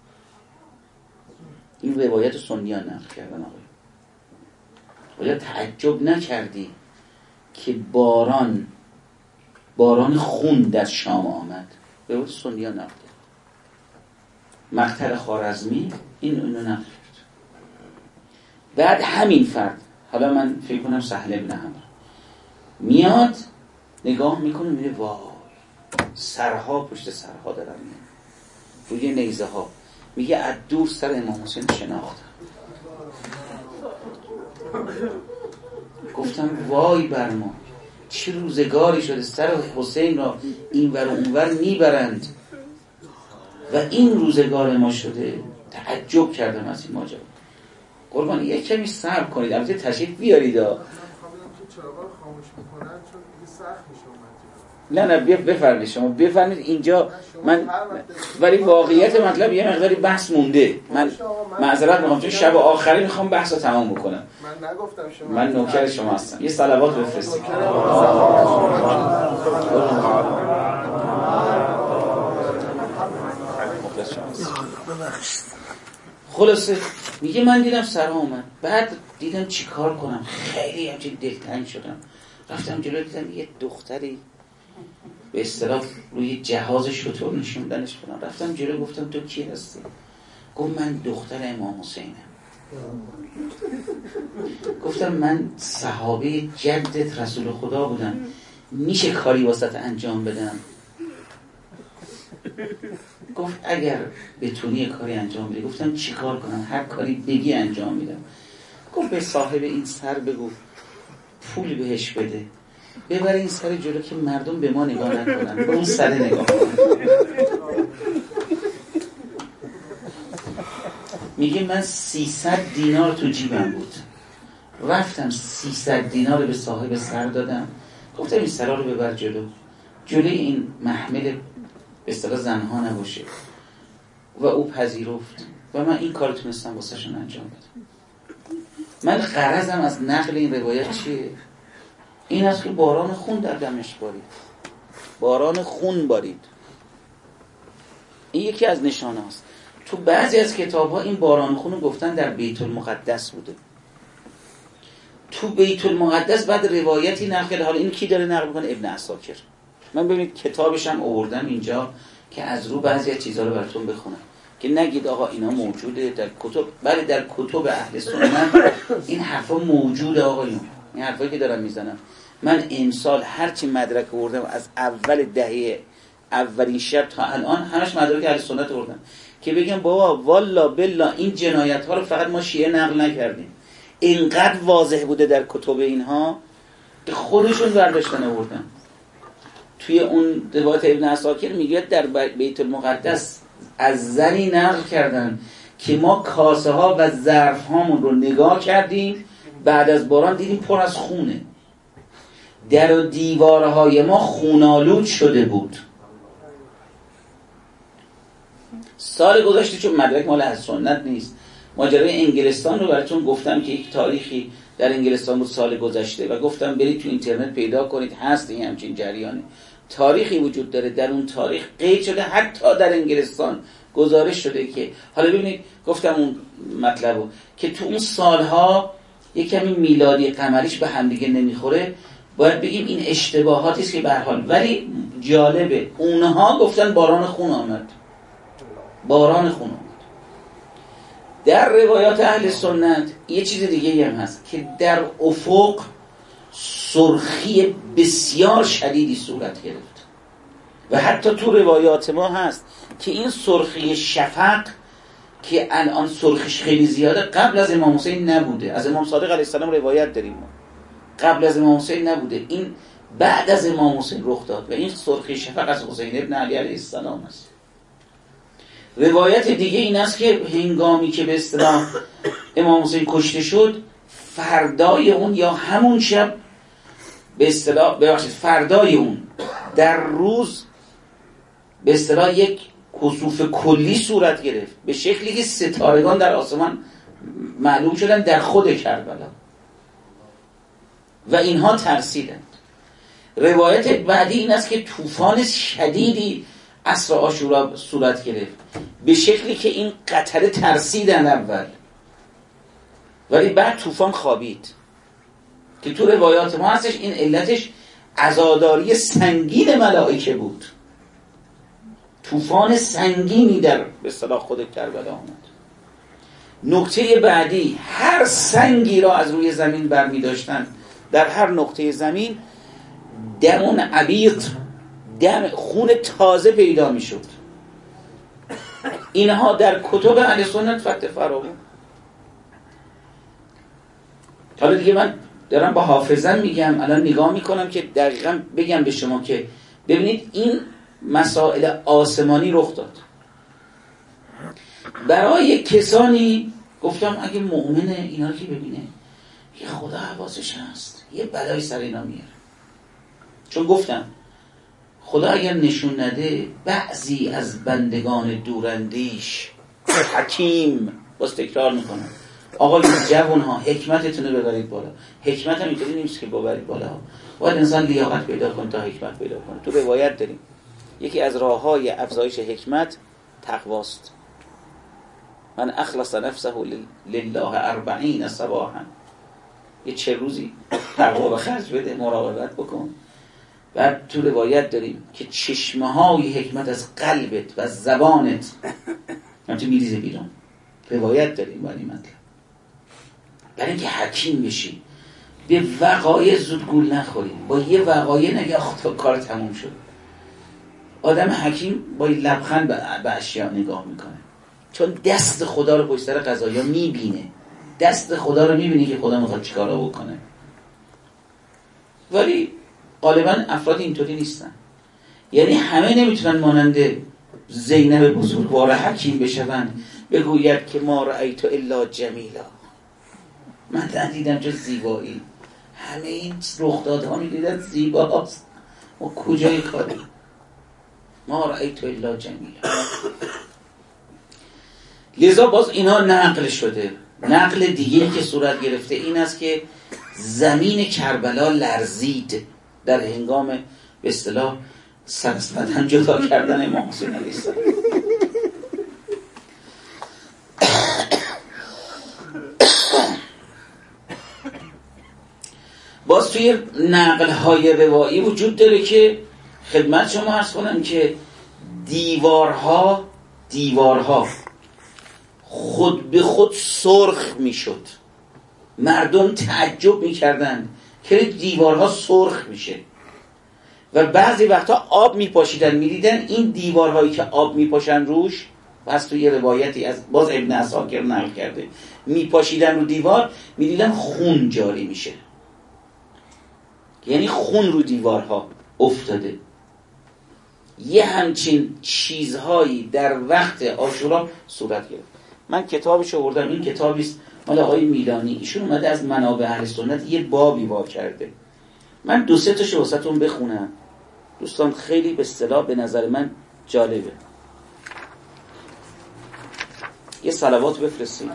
این روایت سنیان نقل کردن آقای. آیا تعجب نکردی که باران باران خون در شام آمد. به بود سنیا نقل کرد. مقتل خوارزمی اینو نقل کرد. بعد همین فرد، حالا من فکر کنم سهل ابن عمرو، میاد نگاه میکنه میگه وای سرها پشت سرها دارن روی نیزه ها، میگه از دور سر امام حسین شناختم. گفتم وای بر ما، چه روزگاری شده سر حسین را اینور و اونور میبرند و این روزگار ما شده. تعجب کردم از این ماجرا. قربان یک کمی صبر کنید، البته تشریف بیارید. نه بفرمایید شما بفرمایید اینجا. من ولی واقعیت مطلب یه مقداری بحث مونده. من معذرت میخوام چون شب آخری میخوام بحث رو تمام بکنم. من نگفتم شما، من نوکر شما هستم. یه صلوات بفرستید. خلاصه میگه من دیدم سرها اومد، بعد دیدم چی کار کنم، خیلی همچین دلتنگ شدم. رفتم جلو دیدم یه دختری به اصطلاح روی جهاز شتر نشوندنش کنم. رفتم جلو گفتم تو کی هستی؟ گفت من دختر امام حسینم. گفتم من صحابه جدت رسول خدا بودم، میشه کاری واسط انجام بدم؟ گفت اگر بتونی کاری انجام بدی. گفتم چی کار کنم؟ هر کاری بگی انجام میدم. گفت به صاحب این سر بگو پول بهش بده، ببر این سر جلو که مردم به ما نگاه نکنن، به اون سر نگاه کنن. میگه من 300 دینار تو جیبم بود، رفتم 300 دینار به صاحب سر دادم، گفتم این سرها رو ببر جلوی این محمل به اصطلاح زنها نباشه و او پذیرفت و من این کار تونستم واسه شون انجام بدم. من غرضم از نقل این روایت چیه؟ این است که باران خون در دمشق بارید، باران خون بارید. این یکی از نشانه هست. تو بعضی از کتاب ها این باران خون رو گفتن در بیت المقدس بوده. تو بیت المقدس بعد روایتی نقل کرده. حالا این کی داره نقل میکنه؟ ابن عساکر. من ببینید کتابش هم آوردم اینجا که از رو بعضی از چیزها رو براتون بخونم که نگید آقا اینا موجوده در کتب. بله در کتب اهل سنت این حرفا موجوده آقایون. این حرفایی که دارم میزنم من امسال هرچی مدرک آوردم از اول دهه اولین شب تا الان همش مدرک اهل سنت آوردم که بگم بابا والله بالله این جنایت ها رو فقط ما شیعه نقل نکردیم، اینقدر واضح بوده در کتب اینها که خودشون برداشتن آوردن. توی اون روایت ابن عساکر میگه در بیت المقدس از زنی نقل کردن که ما کاسه ها و ظرف هامون رو نگاه کردیم، بعد از باران دیدیم پر از خونه، در و دیوارهای ما خونالود شده بود. سال گذشته چون مدرک مال اهل سنت نیست، ماجرای انگلستان رو براتون گفتم که یک تاریخی در انگلستان بود سال گذشته و گفتم برید تو اینترنت پیدا کنید، هست این همچین جریانی. تاریخی وجود داره، در اون تاریخ قید شده، حتی در انگلستان گزارش شده که حالا ببینید گفتم اون مطلبو که تو اون سالها یک کمی میلادی قمریش به همدیگه نمیخوره، باید بگیم این اشتباهاتی است که به هر حال، ولی جالبه اونها گفتن باران خون آمد، باران خون آمد. در روایات اهل سنت یه چیز دیگه هم هست که در افق سرخی بسیار شدیدی صورت گرفت و حتی تو روایات ما هست که این سرخی شفق که الان سرخیش خیلی زیاده قبل از امام حسین نبوده. از امام صادق علیه السلام روایت داریم ما، قبل از امام حسین نبوده، این بعد از امام حسین رخ داد و این سرخی شفق از حسین ابن علی علیه السلام است. روایت دیگه این است که هنگامی که به اصطلاح امام حسین کشته شد، فردای اون یا همون شب به اصطلاح فردای اون در روز به اصطلاح یک کسوف کلی صورت گرفت به شکلی که ستارگان در آسمان معلوم شدن در خود کربلا و اینها ترسیدند. روایت بعدی این است که طوفان شدیدی عصر عاشورا صورت گرفت به شکلی که این قطره ترسیدن اول ولی بعد طوفان خوابید که تو روایات ما هستش. این علتش عزاداری سنگین ملائکه بود، طوفان سنگینی در به اصطلاح خود کربلا آمد. نکته بعدی، هر سنگی را از روی زمین برمی داشتن، در هر نقطه زمین دمون عبیق، دم خون تازه پیدا می شد. اینها در کتب اهل سنت فتح فراوون. حالا دیگه من دارم با حافظم میگم، الان نگاه میکنم که دقیقا بگم به شما که ببینید این مسائل آسمانی رخ داد. برای کسانی گفتم اگه مؤمنه اینا که ببینه یه خدا حواسش هست، یه بلای سر اینا میاره. چون گفتم خدا اگر نشون نده بعضی از بندگان دوراندیش حکیم، باز تکرار میکنم آقا جوان ها حکمتتون رو ببرید بالا. حکمت هم اینطوری نیست که ببرید بالا، باید انسان لیاقت پیدا کنه تا حکمت پیدا کنه. تو روایت داریم یکی از راههای افزایش حکمت تقواست. من اخلص نفسه لله 40 صباحا، یه 40 روزی تقوا به خرج بده، مراقبت بکن. بعد تو روایت داریم که چشمه های حکمت از قلبت و از زبانت همچه میریزه بیرون. روایت داریم با این مطلب. برای اینکه حکیم بشی، به وقایع زود گول نخوریم. با یه وقایع نگه تا کار تموم شد. آدم حکیم با یه لبخند به اشیاء نگاه میکنه، چون دست خدا رو پشت سر قضایا میبینه. دست خدا رو میبینه که خدا میخواد چیکارا بکنه. ولی غالبا افراد اینطوری نیستن. یعنی همه نمیتونن مانند زینب بزرگوار حکیم بشون بگوید که ما رأیت الا جمیلا، من ندیدم جز زیبایی. همه این رخدادها میدیدن زیباست. ما کجای کاری؟ ما رأیت الا جمیلا. لذا باز اینا نقل شده. نقل دیگه که صورت گرفته این است که زمین کربلا لرزید در هنگام به اصطلاح سر از بدن جدا کردن امام حسین علیه السلام. باز توی نقل‌های روایی وجود داره که خدمت شما عرض کنم که دیوارها خود به خود سرخ میشد. مردم تعجب میکردن که دیوارها سرخ میشه و بعضی وقتا آب میپاشیدن، میدیدن این دیوارهایی که آب میپاشن روش، پس توی روایتی از باز ابن عساکر نقل کرده، میپاشیدن رو دیوار، میدیدن خون جاری میشه. یعنی خون رو دیوارها افتاده. یه همچین چیزهایی در وقت عاشورا صورت گرفت. من کتابش آوردم، این کتابیست مال آقای میلانی، ایشون اومده از منابع اهل سنت یه بابی وا کرده. من 2-3 تاشو واسهتون بخونم دوستان، خیلی به اصطلاح به نظر من جالبه. یه صلوات بفرستید.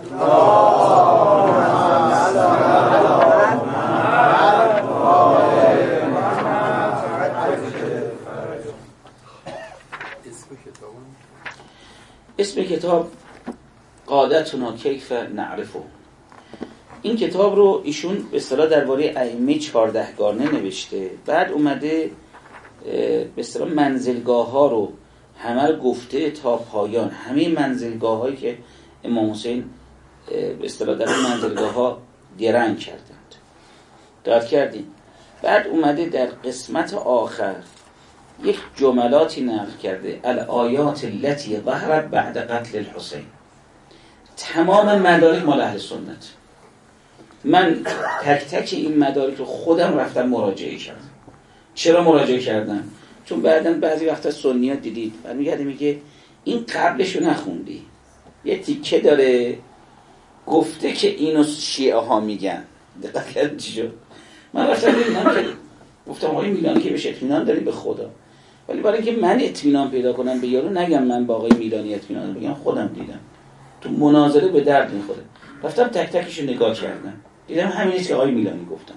اسم کتاب قادتنا کیف نعرفه. این کتاب رو ایشون به اصطلاح درباره ائمه 14 گانه نوشته. بعد اومده به اصطلاح منزلگاه ها رو همه رو گفته تا پایان، همه منزلگاه هایی که امام حسین به اصطلاح در این منزلگاه ها درنگ کردند داد کردیم. بعد اومده در قسمت آخر یک جملاتی نقل کرده، الآیات التي ظهرت بعد قتل الحسین. تمام مدارک مال اهل سنت. من تک تک این مدارک رو خودم رفتم مراجعه کردم. چرا مراجعه کردم؟ چون بعداً بعضی وقتا سنی‌ها دیدید بعد میگه این قبلشو نخوندی، یه تیکه داره گفته که اینو شیعه ها میگن. دقت کردید چی شد؟ من رفتم دیدم که گفتم آقای میلانی که بهش اطمینان داری به خدا، ولی برای اینکه من اطمینان پیدا کنم به یارو نگم من با آقای میلانی اطمینان، بگم خودم دیدم تو مناظره به درد میخوره. رفتم تک تکشو نگاه کردم، دیدم همینیست که آقای میلانی گفتن.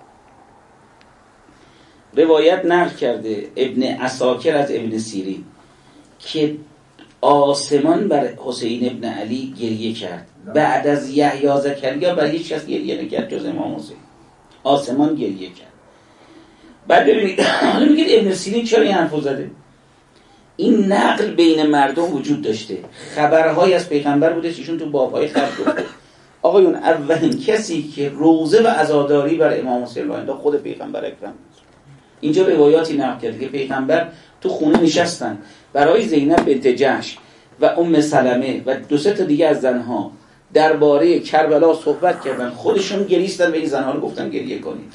روایت نقل کرده ابن عساکر از ابن سیرین که آسمان بر حسین ابن علی گریه کرد. بعد از یحیی زکریا بر هیچ کس گریه نکرد جز امام حسین. آسمان گریه کرد. بعد ببینید حالا میگید ابن سیرین چرا این حرفو زده؟ این نقل بین مردم وجود داشته، خبرهایی از پیغمبر بوده، ایشون تو بابهای خبر گفته آقایون اولین کسی که روزه و عزاداری بر امام حسین راه انداخت خود پیغمبر اکرم بود. اینجا روایاتی نقل کرده که پیغمبر تو خونه نشستن برای زینب بنت جحش و ام سلمه و 2-3 تا دیگه از زنها درباره کربلا صحبت کردن، خودشون گریستن به این زنها رو گفتن گریه کنید.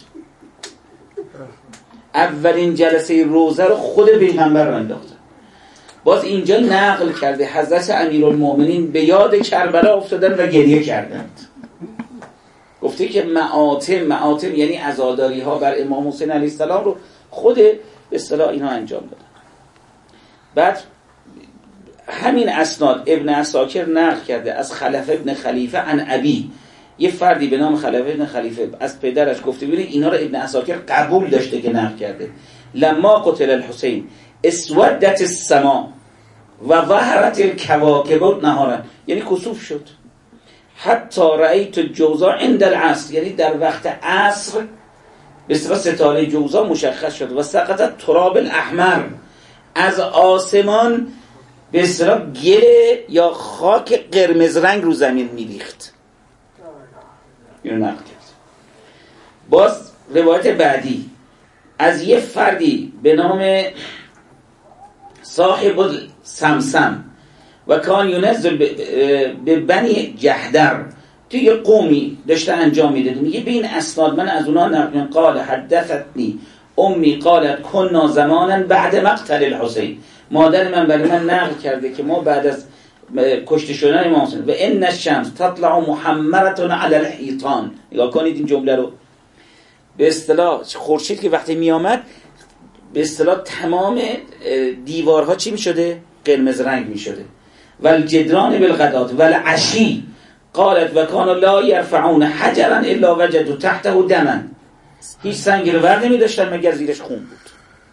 اولین جلسه روزه رو خود پیغمبر رو انداختن. باز اینجا نقل کرده حضرت امیرالمومنین به یاد کربلا افتادن و گریه کردند. گفته که معاتم یعنی عزاداری ها بر امام حسین علیه السلام رو خود به اصطلاح اینها انجام دادن. بعد همین اسناد ابن عساکر نقل کرده از خلف ابن خلیفه عن ابی، یه فردی به نام خلف ابن خلیفه از پدرش گفته ببینید اینا رو ابن عساکر قبول داشته که نقل کرده. لما قتل الحسین اسودت السما و ظهرت الکواکب نهارا، یعنی کسوف شد. حتی رأیت جوزا عند العصر، یعنی در وقت عصر به اصطلاح ستاره جوزا مشخص شد. و سقطت تراب الاحمر، از آسمان به اصطلاح گل یا خاک قرمز رنگ رو زمین میریخت. اینو نقل کرد. باز روایت بعدی از یه فردی به نام صاحب سمسم و کان ینزل به بنی جهدر، توی یه قومی داشته انجام میده. میگه به این اسناد من از اونا نقل قال حدثتنی امی قالت کنا زمانا بعد مقتل الحسین، مادر من برای من نقل کرده که ما بعد از کشته شدن امام حسین و ان الشمس تطلع محمره علی الحیطان، نگاه کنید این جمله رو، به اصطلاح خورشید که وقتی می آمد به اصطلاح تمام دیوارها چی می شده؟ قرمز رنگ می شده. و الجدران بالغدات و العشی قالت و کانوا لا یرفعون حجرا الا وجدوا تحته دما، هیچ سنگی رو ور نمی داشتن مگر زیرش خون بود.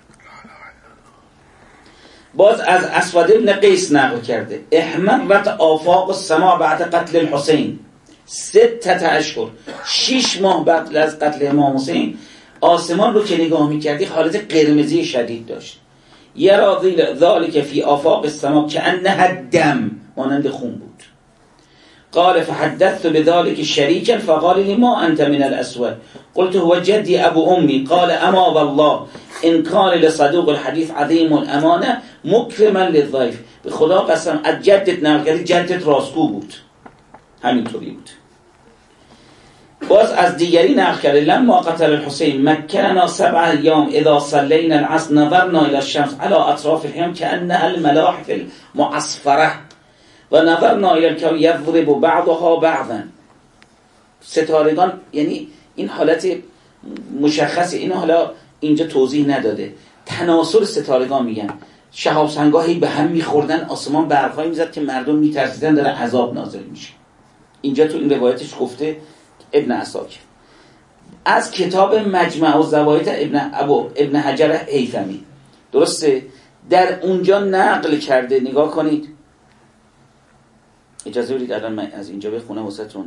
باز از اسود ابن قیس نقل کرده احمرت آفاق السما بعد قتل الحسین 6 اشهر، 6 ماه بعد از قتل امام حسین آسمان رو که نگاه می‌کردی حالت قرمزی شدید داشت. یرا ذلک فی آفاق السما کأنها دم، مانند خون بود. قال فحدثت بذلك شریکا فقال لي ما انت من الاسود قلت هو جدي ابو امي قال اما والله ان كان لصدوق الحديث عظيم الامانه مكرما للضيف، به خدا قسم از جدت نقل کردی، جدت راستگو بود، همینطوری بود. باز از دیگری نقل کرده لما قتل الحسین مكننا 7 ایام اذا صلينا العصر نظرنا الى الشمس على اطرافهم كانها الملاحف المعصفره و نظرنا الى الكوكب يضرب بعضها بعضا. ستارگان یعنی این حالت مشخصه، اینو حالا اینجا توضیح نداده، تناسل ستارگان میگن، شهاب سنگاهی به هم میخوردن، آسمان برقایی میزد که مردم میترسیدن داره عذاب نازل میشه. اینجا تو این روایتش گفته ابن عساکر. از کتاب مجمع الزوائد ابن حجر هیثمی، درسته، در اونجا نقل کرده، نگاه کنید، اجازه بدید الان من از اینجا بخونم واسهتون.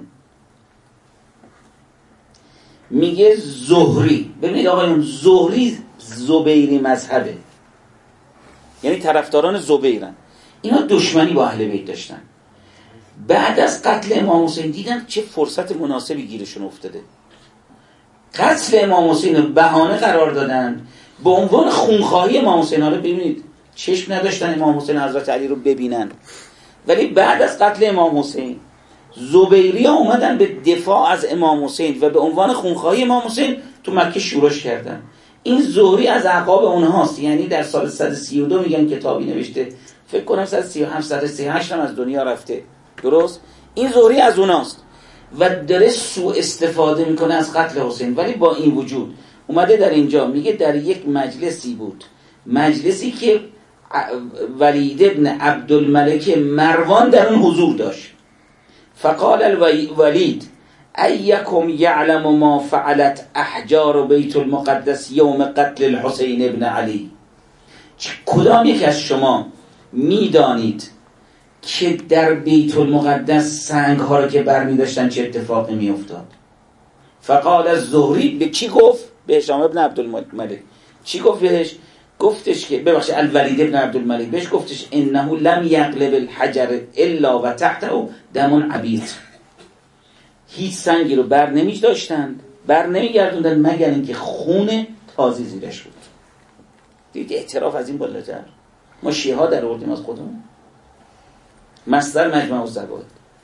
میگه زهری، ببینید آقایون زهری زبیری مذهبه، یعنی طرفداران زبیرن، اینا دشمنی با اهل بیت داشتن. بعد از قتل امام حسین دیدن چه فرصت مناسبی گیرشون افتاده، قتل امام حسین رو بهانه قرار دادن به عنوان خونخواهی امام حسین. حالا ببینید چشم نداشتن امام حسین حضرت علی رو ببینن، ولی بعد از قتل امام حسین زبیری ها اومدن به دفاع از امام حسین و به عنوان خونخواهی امام حسین تو مکه شورش کردن. این زهری از اعقاب اونهاست، یعنی در سال 132 میگن کتابی نوشته، فکر کنم 137 138 هم از دنیا رفته، درست؟ این زهری از اوناست و داره سوء استفاده میکنه از قتل حسین. ولی با این وجود اومده در اینجا میگه در یک مجلسی بود، مجلسی که ولید ابن عبدالملک مروان در اون حضور داشت. فقال الولید ایکم یعلم ما فعلت احجار بیت المقدس یوم قتل الحسین ابن علی، کدام یک از شما میدانید که در بیت المقدس سنگ ها رو که برمی داشتن چه اتفاقی می افتاد؟ فقال الزهری، به کی گفت؟ به هشام ابن عبدالملک. چی گفت بهش؟ گفتش که ببخشید الولید ابن عبدالملک بهش گفتش انه لم یقلب الحجر الا و تحته دم عبیط. هیچ سنگی رو بر نمی داشتند، بر نمی گردوندن مگر اینکه خون تازه زیرش بود. دید اعتراف از این بالاتر ما شیعه ها در آوردیم از خودمون. مصدر مجمع الزوائد.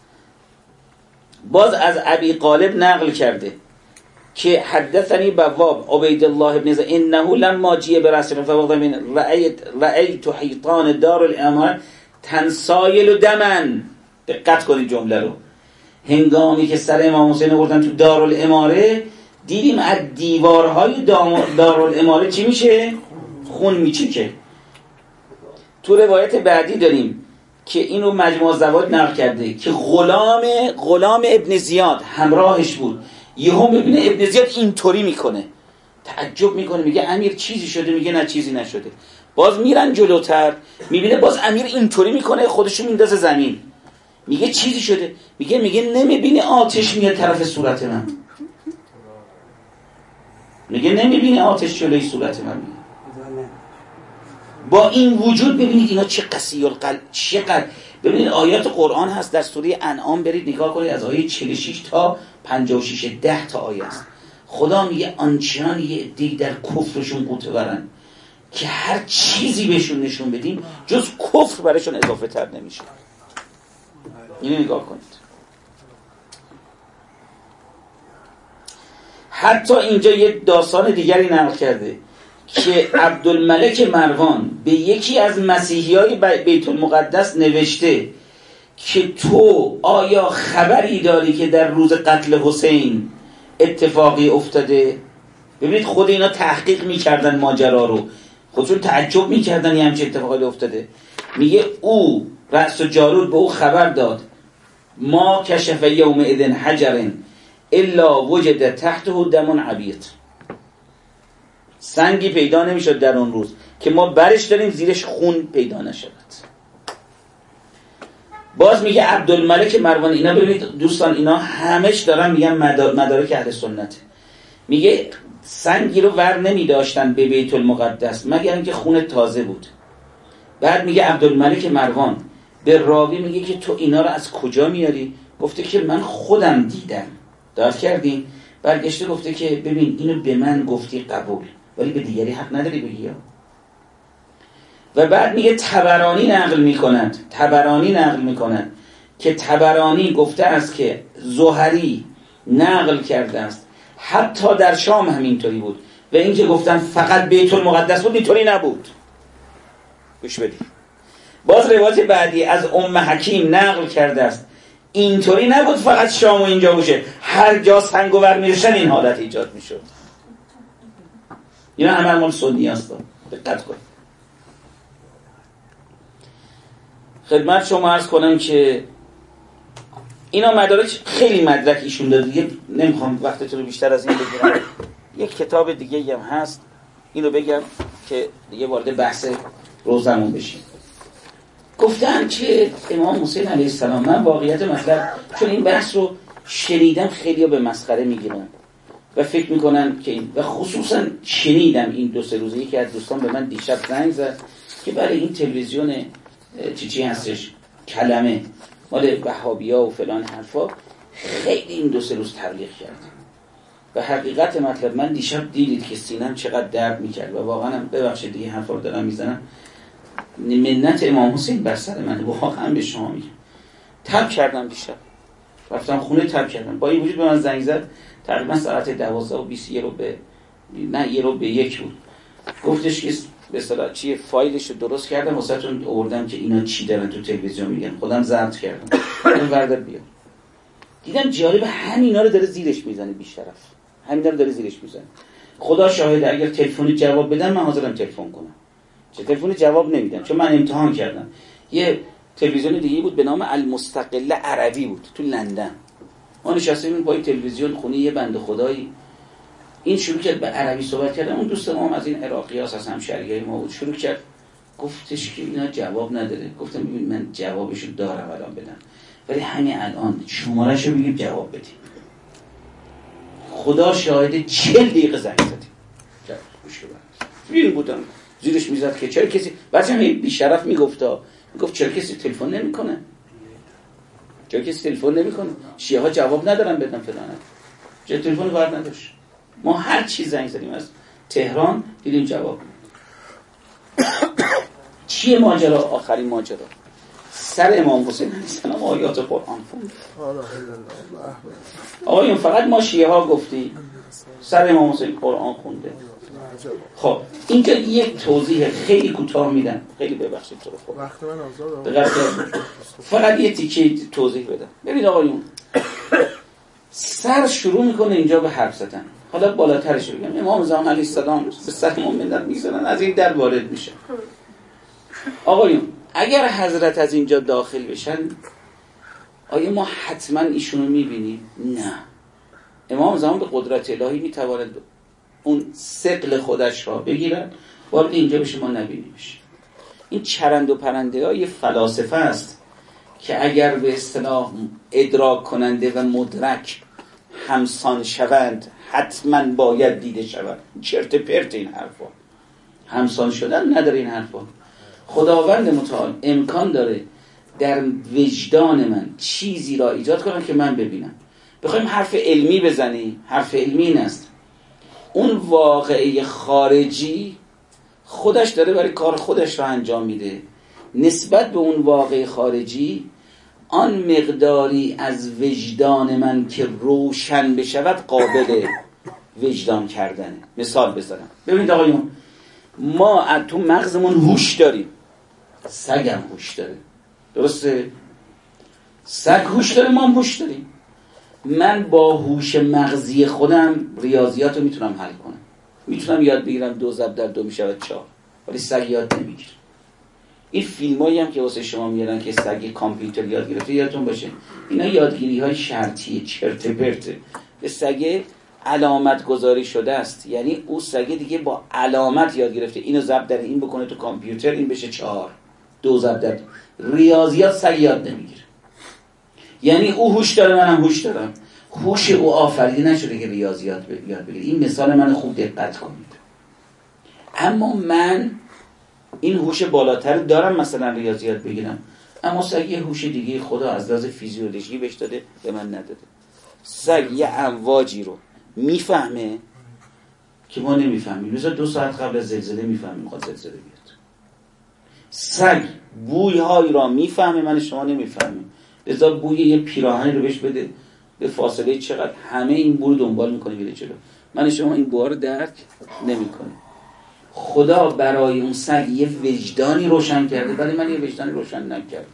باز از ابی قالب نقل کرده که حدثنی بواب عبید الله ابن زید انه لما جیء برسول فوضع من رأیت حیطان دار الاماره تنسایل دمن. دقت کنید جمله رو. هنگامی که سر امام حسین آوردن تو دارالاماره دیدیم از دیوارهای دارالاماره چی میشه؟ خون میچکه. تو روایت بعدی داریم که اینو مجموع الزوائد نقل کرده که غلام ابن زیاد همراهش بود. یهو میبینه ابن زیاد اینطوری میکنه، تعجب میکنه، میگه امیر چیزی شده؟ میگه نه چیزی نشده. باز میرن جلوتر میبینه باز امیر اینطوری میکنه، خودشو میندازه زمین. میگه چیزی شده؟ میگه نمیبینی آتش میاد طرف صورت من؟ میگه نمیبینی آتش جلوی صورت من میاد؟ با این وجود ببینید اینا چه قسی القلب، چقدر. ببینید آیات قرآن هست در سوره انعام، برید نگاه کنید از آیه 46 تا 56 10 تا آیه است. خدا میگه آنچنان یه عده‌ای در کفرشون قوطه برن که هر چیزی بهشون نشون بدیم جز کفر برایشون اضافه تر نمیشه. اینو نگاه کنید. حتی اینجا یه داستان دیگری نقل کرده که عبدالملک مروان به یکی از مسیحیای بیت المقدس نوشته که تو آیا خبری داری که در روز قتل حسین اتفاقی افتاده؟ ببینید خود اینا تحقیق میکردن ماجرا رو، خودشون تعجب میکردن یه همچین اتفاقی افتاده. میگه او رأس جارود به او خبر داد ما کشف یوم اذن حجر الا وجد تحته دم عبیط. سنگی پیدا نمیشد در اون روز که ما برش داریم زیرش خون پیدا نشود. باز میگه عبدالملک مروان، اینا ببینید دوستان اینا همش دارن میگن مدارک اهل سنت، میگه سنگی رو ور نمیداشتن به بیت المقدس مگر اینکه خون تازه بود. بعد میگه عبدالملک مروان به راوی میگه که تو اینا رو از کجا میاری؟ گفته که من خودم دیدم. درک کردین؟ برگشته گفته که ببین اینو به من گفتی قبول، ولی به دیگری حق نداری بگی. و بعد میگه تبرانی نقل میکنند که تبرانی گفته است که زهری نقل کرده است حتی در شام همینطوری بود و اینکه گفتن فقط بیت المقدس بود اینطوری نبود. گوش بدید. باز روایت بعدی از ام حکیم نقل کرده است اینطوری نبود فقط شام و اینجا باشه، هر جا سنگ و ور می‌رشن این حالت ایجاد میشد. اینا همه مال سنی هست. دقت کنید. خدمت شما عرض کنم که اینا مدارک خیلی مدرک ایشون داده دیگه، نمیخوام وقتتون رو بیشتر از این بگیرم. یک کتاب دیگه هم هست اینو بگم که دیگه وارد بحث روزمون بشیم. گفتن که امام حسین علیه السلام، من واقعیت مطلب چون این بحث رو شنیدم خیلی‌ها به مسخره میگیرن و فکر میکنن که این، و خصوصا شنیدم این 2-3 روزه یکی از دوستان به من دیشب زنگ زد که برای این تلویزیون چی هستش کلمه مال وهابیا و فلان حرفا خیلی این 2-3 روز تبلیغ کرد و حقیقت مطلب من دیشب دیدید که سینم چقدر درد میکرد و واقعا ببخشید دیگه حرفا رو دارم میزنم، منت امام حسین بر سر من، واقعا به شما میگم تب کردم دیشب، رفتم خونه تب کردم. با این وجود به من زنگ زد تقریبا ساعت 12:20 1 بود، گفتش که به اصطلاح چیه فایلش رو درست کردم واسهتون آوردم که اینا چی دارن تو تلویزیون میگن، خودم ضبط کردم اون بردار بیا. دیدم جالب همینا رو داره زیرش میزنه، بیشرف همینا رو داره زیرش میزنه. خدا شاهده اگر تلفنی جواب بدن من حاضرم تلفن کنم، چه تلفنی جواب نمیدم چون من امتحان کردم. یه تلویزیون دیگه بود به نام المستقله عربی بود تو لندن، ما نشستیم با این تلویزیون خونه یه بنده خدایی، این شروع کرد به عربی صحبت کردن. اون دوست ما از این عراقی‌هاست، از همشهریای ما بود، شروع کرد گفتش که اینا جواب نداره. گفتم ببین من جوابشو دارم الان بدم، ولی همین الان شمارهشو بگیم جواب بدیم. خدا شاهد 40 دقیقه زنگ زدیم. گوش کن. فیلم بودن زیرش میزد که چرا کسی بعضی همه بیشرف میگفت چرا کسی تلفن نمیکنه، چرا کسی تلفن نمیکنه، شیعه ها جواب ندارن بدن فلان، چرا تلفن بر نداشت. ما هر چی زنگ زدیم از تهران دیدیم جواب. چیه ماجرا؟ آخرین ماجرا سر امام حسین علیه السلام آیات قرآن خوند. آقایون فقط ما شیعه ها گفتی سر امام حسین قرآن خونده. خب اینجا یک توضیح خیلی کوتاه میدم، خیلی ببخشید تو رو خب وقت من آزاده، فقط یه تیکه توضیح بدم. ببینید آقایون سر شروع میکنه اینجا به حرف زدن. حالا بالاترش بگم امام زمان علیه السلام به سر مومنان میزنن، از این در وارد میشه. آقایون اگر حضرت از اینجا داخل بشن آیا ما حتما ایشونو میبینیم؟ نه. امام زمان به قدرت الهی میتواند اون ثقل خودش را بگیرن وارد اینجا بشه ما نبینیمش. این چرند و پرنده های فلاسفه است که اگر به اصطلاح ادراک کننده و مدرک همسان شوند حتما باید دیده شوند. چرت پرت این حرفا، همسان شدن نداره این حرفا. خداوند متعال امکان داره در وجدان من چیزی را ایجاد کنم که من ببینم. بخوایم حرف علمی بزنیم، حرف علمی این است اون واقعه خارجی خودش داره برای کار خودش را انجام میده، نسبت به اون واقعه خارجی آن مقداری از وجدان من که روشن بشود قابل وجدان کردنه. مثال بزنم. ببینید آقایون ما تو مغزمون هوش داریم، سگ هم هوش داره، درسته؟ سگ هوش داره، ما هم هوش داریم. من با هوش مغزی خودم ریاضیات رو میتونم حل کنم، میتونم یاد بگیرم 2 ضرب در 2 میشود 4، ولی سگ یاد نمیگیره. این فیلمایی هم که واسه شما میارن که سگ کامپیوتر یاد گرفته، یادتون باشه اینا یادگیری های شرطیه، چرت پرته. به سگ علامت گذاری شده است، یعنی او سگ دیگه با علامت یاد گرفته اینو ضرب در این بکنه تو کامپیوتر این بشه 4، 2 ضرب در 2. ریاضیات سگ یاد نمیگیره. یعنی او هوش داره، منم هوش دارم، هوش او آفریده نشده که ریاضیات یاد بگیره. این مثال من خوب دقت کنید. اما من این هوش بالاتر دارم مثلا ریاضیات بگیرم، اما سگ یه هوش دیگه خدا از لحاظ فیزیولوژی بهش داده، به من نداده. سگ یه امواجی رو میفهمه که ما نمیفهمیم. مثلا 2 ساعت قبل از زلزله میفهمیم میخواد زلزله بیاد. سگ بوی‌هایی را میفهمه من شما نمیفهمیم. لذا بوی یه پیراهنی رو بهش بده به فاصله چقدر همه این بو رو دنبال میکنه میره جلو. من شما این بوها رو درک نمیکنه. خدا برای اون سگ یه وجدانی روشن کرده، ولی من یه وجدانی روشن نکرد.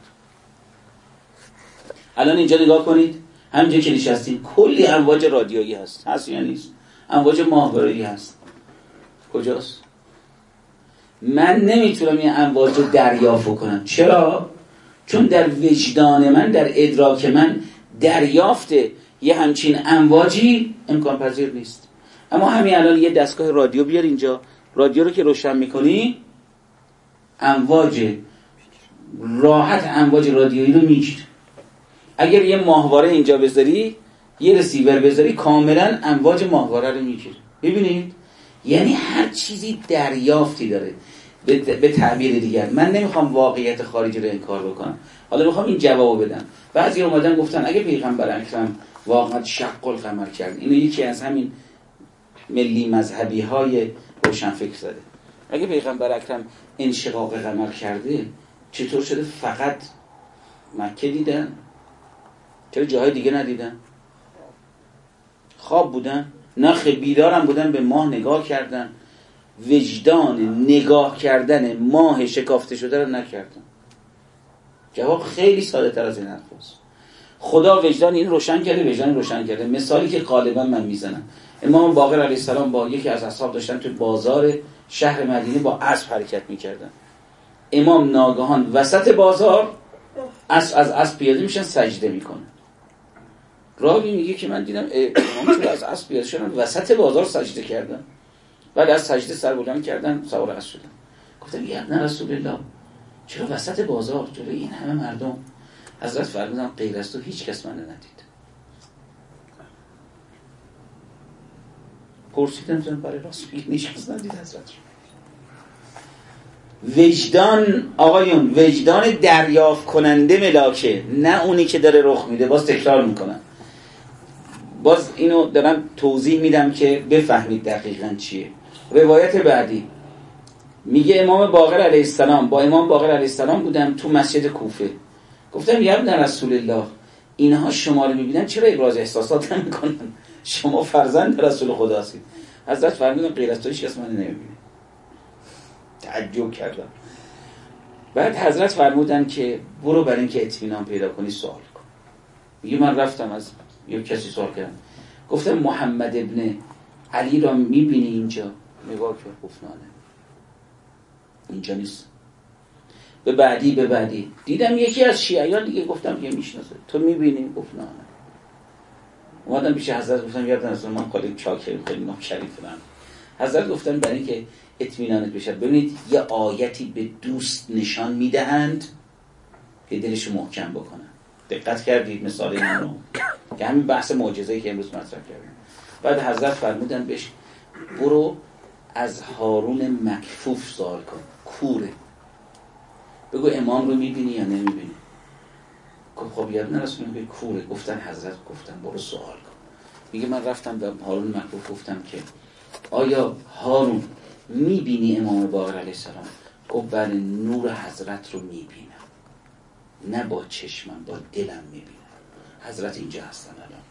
الان اینجا نگاه کنید، همینجا که نشستیم کلی امواج رادیویی هست یا نیست؟ امواج ماهواره‌ای هست. کجاست؟ من نمیتونم این امواج رو دریافت کنم. چرا؟ چون در وجدان من، در ادراک من دریافت یه همچین امواجی امکان پذیر نیست. اما همین الان یه دستگاه رادیو بیار اینجا، رادیو رو که روشن میکنی امواج راحت امواج رادیویی رو میگیری. اگر یه ماهواره اینجا بذاری، یه رسیور بذاری، کاملا امواج ماهواره رو میگیری. ببینید یعنی هر چیزی دریافتی داره. به تعبیر دیگر من نمیخوام واقعیت خارجی رو انکار بکنم، حالا میخوام این جوابو بدم. بعضی اومدن گفتن اگه پیغمبر اکرم واقعا شق القمر کرد، اینو یکی از همین ملی مذهبی های روشن فکر زده، اگه پیغمبر اکرم انشقاق قمر کرده چطور شده فقط مکه دیدن؟ چرا جاهای دیگه ندیدن؟ خواب بودن؟ نه بیدارم بودن، به ماه نگاه کردن، وجدان نگاه کردن ماه شکافته شده رو نکردن. جواب خیلی ساده تر از این حرف است. خدا وجدان این روشن کرده، وجدان روشن کرده. مثالی که غالبا من میزنم، امام باقر علیه السلام با یکی از اصحاب داشتن تو بازار شهر مدینه با اسب حرکت میکردن. امام ناگهان وسط بازار اسب از اسب پیاده میشن، سجده میکنن. راوی میگه که من دیدم امام چرا از اسب پیاده شدن وسط بازار سجده کردن، بعد از سجده سر بلند کردن سوار اسب شدن. گفتم یا ابن رسول الله چرا وسط بازار جلوی این همه مردم؟ حضرت فرمودن غیر از تو هیچ کس من ندید. پرسیدم برای راست میگه هیچ کس ندید حضرت. وجدان آقایون، وجدان دریافت کننده ملاکه، نه اونی که داره رخ میده. باز تکرار میکنم، باز اینو دارم توضیح میدم که بفهمید دقیقاً چیه. روایت بعدی میگه امام باقر علیه السلام، با امام باقر علیه السلام بودم تو مسجد کوفه، گفتم یا ابن رسول الله، اینها شما رو میبینن چرا ابراز احساسات نمیکنن؟ شما فرزند رسول خدا هستید. حضرت فرمودن غیر از تو هیچ کس منو نمیبینه. تعجب کردم. بعد حضرت فرمودن که برو برای اینکه اطمینان پیدا کنی سوال کن. میگه من رفتم از یک کسی سوال کردم، گفتم محمد ابن علی را میبینی اینجا؟ نگاه کرد گفت نه اینجا نیست. به بعدی دیدم یکی از شیعیان دیگه، گفتم یه میشناسه، تو میبینی؟ گفت نه. اومدم پیش حضرت گفتم یادم از من خیلی چاکریم، خیلی نوکری فلان. حضرت گفتن برای اینکه اطمینانت بشه، ببینید یه آیتی به دوست نشان میدهند که دلش محکم بکنن. دقت کردید مثال این رو که همین بحث معجزه‌ای که امروز مطرح کردیم. بعد حضرت فرمودن بهش برو از هارون مکفوف سوال کن، کوره، بگو امام رو میبینی یا نمیبینی؟ گفت خب یاد نرسونه به کوره. گفتن حضرت گفتن برو سوال کن. میگه من رفتم به هارون مکفوف گفتم که آیا هارون میبینی امام باقر علیه السلام؟ گفت بله، نور حضرت رو میبینم، نه با چشمم، با دلم میبینم. حضرت اینجا هستن الان.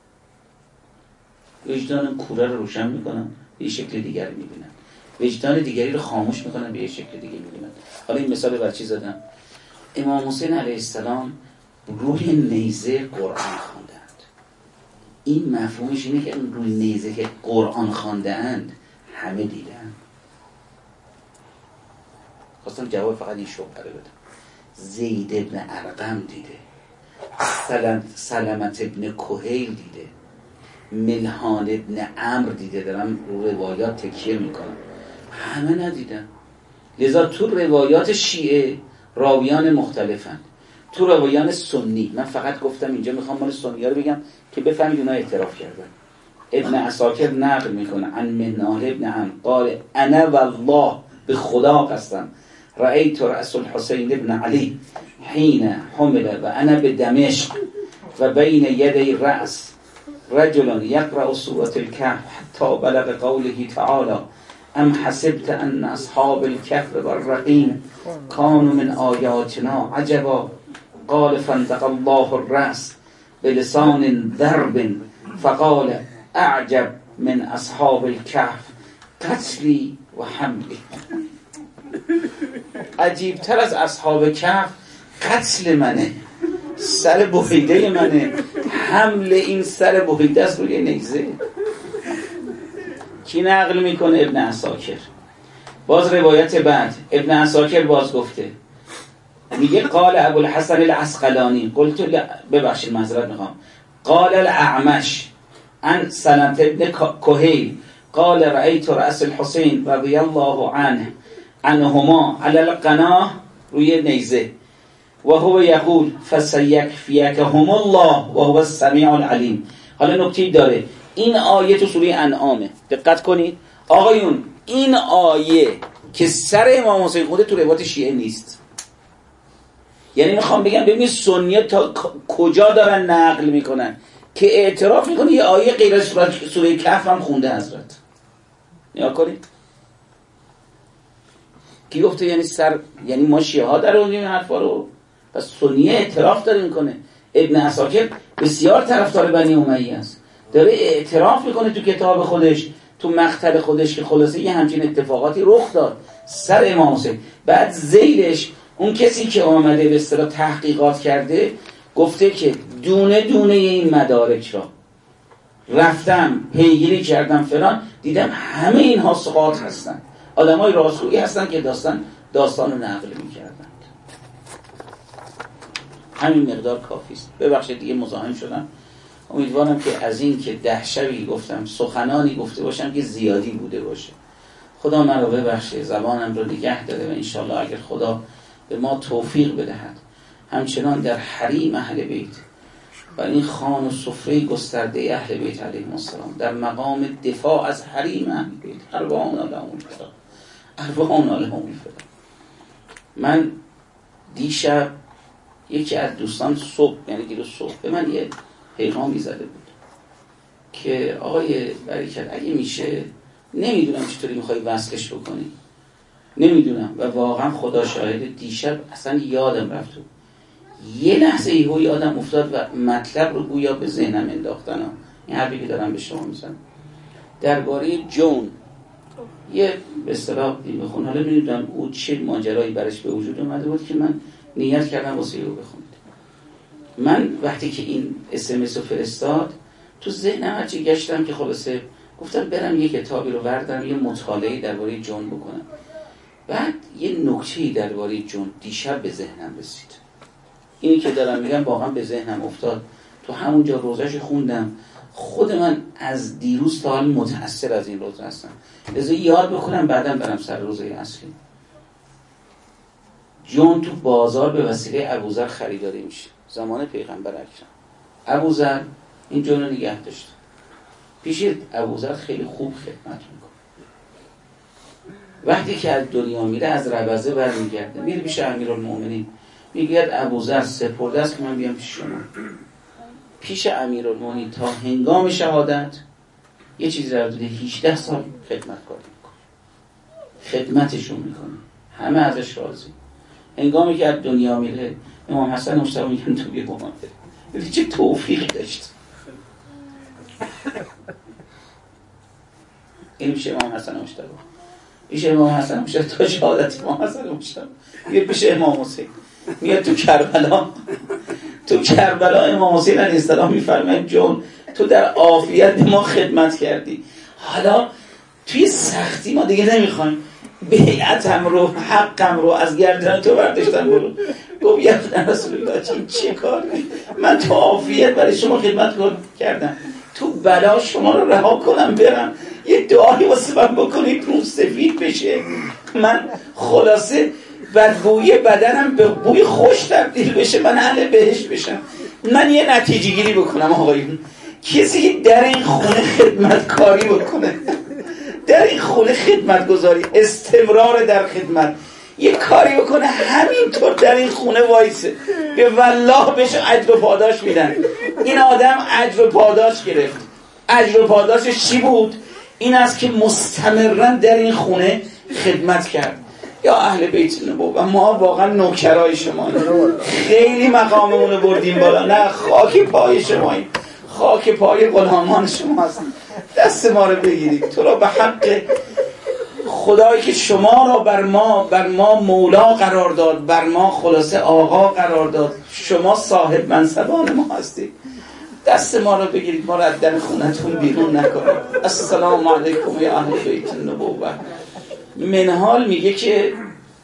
وجدان کوره رو روشن میکنن، به شکل دیگری میبینن. وجدان دیگری رو خاموش میکنن، به شکل دیگه میبینن. حالا این مثال بر چی زدم؟ امام حسین علیه السلام روی نیزه قرآن خواندند. این مفهومش اینه که روی نیزه که قرآن خواندند همه دیدن. خواستم جواب فقط این شبهه بدم. زید ابن ارقم دیده، سلمت ابن کهیل دیده، ملحان ابن عمرو دیده. دارم رو روایات تکیه میکنم، همه ندیدن. لذا تو روایات شیعه راویان مختلفن، تو روایان سنی. من فقط گفتم اینجا میخوام مال سنی ها رو بگم که بفهمید اونا اعتراف کردن. ابن عساکر نقل میکنه عن منال ابن عمرو قال انا والله، به خدا قسم، رأیت رأس الحسین ابن علی حین حمل و انا بدمشق و بین یدی رأس رجل یقرأ سورة الكهف حتی بلغ قوله تعالی ام حسبت ان اصحاب الكهف والرقیم كانوا من آیاتنا عجبا قال فانطق الله الرأس بلسان ضرب فقال اعجب من اصحاب الكهف قتلی و حملی. عجیبتر از اصحاب کهف قتل منه، سر بریده منه، حمل این سر بریده است روی نیزه. کی نقل میکنه؟ ابن عساکر. باز روایت بعد ابن عساکر باز گفته، میگه قال ابوالحسن العسقلانی قلت ببخشید معذرت میخوام، قال الاعمش عن سلمة ابن کهیل قال رأیت رأس الحسین رضی الله عنهما علی القناه، روی نیزه، و هو یقول فسیکفیکهم الله و هو السمیع العلیم. حالا نکته داره، این آیه تو سوره انعامه، دقت کنید آقایون. این آیه که سر امام حسین خود تو روایت شیعه نیست. یعنی میخوام بگم ببینید سنی‌ها تا کجا دارن نقل میکنن که اعتراف میکنه یه آیه غیر از سوره کهف هم خونده حضرت. نگاه کنید کی گفته یعنی یعنی ما شیعه ها در اون حرفا رو، پس سنیه اعتراف داره میکنه. ابن عساکر بسیار طرفدار بنی امیه است، داره اعتراف میکنه تو کتاب خودش، تو مقتل خودش، که خلاصه یه همچین اتفاقاتی رخ داد سر امام حسین. بعد زیلش اون کسی که آمده به اصطلاح تحقیقات کرده گفته که دونه دونه این مدارک را رفتم پیگیری کردم فلان، دیدم همه اینها ثقات هستن، آدمای راستگویی هستن که داستان رو نقل میکردند. همین مقدار کافی است. ببخشید دیگه مزاحم شدم. امیدوارم که از این که 10 شبی گفتم سخنانی گفته باشم که زیادی بوده باشه. خدا من رو ببخشه، زبانم رو نگه داره و انشالله اگر خدا به ما توفیق بدهد همچنان در حریم اهل بیت و این خوان و سفره گسترده اهل بیت علیهم السلام در مقام دفاع از حریم اهل بیت، ارواحنا لهم الفدا، ارواحنا لهم الفدا، من دیشب یکی از دوستان صبح، یعنی دیروز صبح به من یه پیغامی زده بود که آقای برکت اگه میشه، نمیدونم چطوری میخوای وصلش بکنی، نمیدونم، و واقعا خدا شاهد دیشب اصلا یادم رفت، یه لحظه یادم افتاد و مطلب رو گویا به ذهنم انداختن. این حرفی که دارم به شما میزنم درباره جون، یه به اصطلاح بخون، حالا نمیدونم او چه ماجرایی برش به وجود اومده بود که من نیت کردم واسه او بخونم. من وقتی که این SMS رو فرستاد تو ذهنم هرچی گشتم که خلاصه گفتم برم یه کتابی رو بردارم یه مطالعه درباره جون بکنم. بعد یه نکته‌ای درباره جون دیشب به ذهنم رسید، اینی که دارم میگم واقعا به ذهنم افتاد، تو همونجا روزش خوندم، خود من از دیروز تا حال متأثر از این روزه هستم، لذا یاد بکنم بعدم برم سر روزه اصلی. جون تو بازار به وسیله ابوذر خریداری میشه زمان پیغمبر اکرم. ابوذر این جون رو نگه داشت، پیش ابوذر خیلی خوب خدمت میکنه. وقتی که از دنیا میره از ربضه برمیگرده، میره پیش امیرالمومنین، میگه ابوذر سپرده است که من بیام پیش شما. پیش امیرالمومنین تا هنگام شهادت یه چیزی رو حدود 18 سال خدمتکاری میکنه، خدمتشون میکنه، همه ازش راضی. هنگامی که از دنیا میره امام حسن مشتبه میگن تو بیا با من بری. چه توفیق داشت. این میشه امام حسن مشتبه، میشه امام حسن مشتبه تا شهادت امام حسن مشتبه. میاد پیش امام حسین، میاد تو کربلا. تو کربلا امام حسین علیه السلام میفرماید جون تو در عافیت ما خدمت کردی، حالا توی سختی ما دیگه نمیخوایم، بیعتم رو حقم رو از گردن تو برداشتن برو. گفت یا رسول الله چه کاری، من تو عافیت برای شما خدمت کردم، تو بلا شما رو رها کنم برم، یه دعایی واسه من بکنید روم سفید بشه، من خلاصه بدبوی بدنم به بوی خوش تبدیل بشه، من اهل بهشت بشم. من یه نتیجه گیری بکنم آقایون، کسی که در این خونه خدمت کاری بکنه، در این خونه خدمت گذاری، استمرار در خدمت، یه کاری بکنه همینطور در این خونه وایسه، به والله بهش اجر و پاداش میدن. این آدم اجر و پاداش گرفت. اجر و پاداشش چی بود؟ این است که مستمرا در این خونه خدمت کرد. یا اهل بیت النبوه، ما واقعا نوکرای شما، خیلی مقاممون رو بردیم بالا، نه خاک پای شماییم، خاک پای غلامان شما هستیم، دست ما رو بگیرید. تو را به حق خدایی که شما را بر ما مولا قرار داد، بر ما خلاصه آقا قرار داد، شما صاحب منصبان ما هستید، دست ما رو بگیرید، ما رو از در خونتون بیرون نکنید. السلام علیکم یا اهل بیت النبوه. منحال میگه که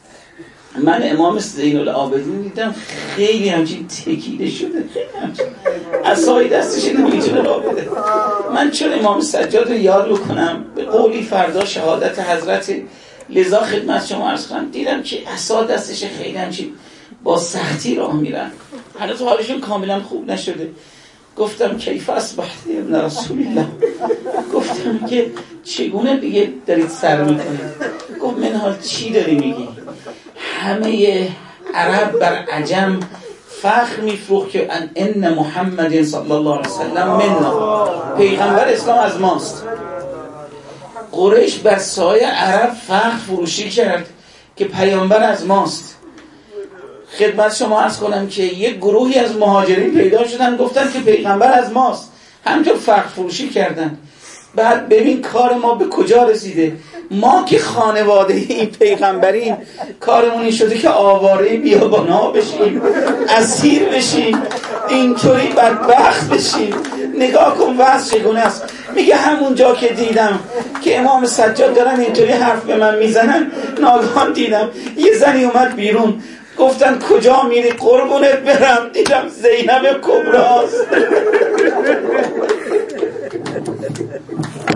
من امام زین العابدین دیدم خیلی همچین تکیده شده، خیلی همچین عصای دستش نمیتونه را بده. من چون امام سجاد رو یاد بکنم به قولی فردا شهادت حضرت، لذا خدمت شما عرض کنم دیدم که عصا دستش خیلی همچین با سختی راه میرن، هنوز حالشون کاملا خوب نشده. گفتم کیف اصبحتی ابن رسول الله، گفتم که چگونه دیگه دارید سر میکنید؟ گفت منحال چی داری میگی؟ همه عرب بر عجم فخر میفروخت که ان محمد صلی الله علیه وسلم منا، پیغمبر اسلام از ماست. قریش بر سایه عرب فخر فروشی کرد که پیامبر از ماست. خدمت شما عرض کنم که یک گروهی از مهاجرین پیدا شدن گفتن که پیغمبر از ماست، همینطور فخر فروشی کردن. بعد ببین کار ما به کجا رسیده. ما که خانواده این پیغمبریم کارمون این شده که آواره بیابان‌ها بشیم، اسیر بشیم، اینطوری بدبخت بشیم. نگاه کن وضع چگونه است. میگه همون جا که دیدم که امام سجاد دارن اینطوری حرف به من میزنن، ناگهان دیدم یه زنی اومد بیرون، گفتن کجا میری؟ قربونت برم. دیدم زینب کبراست.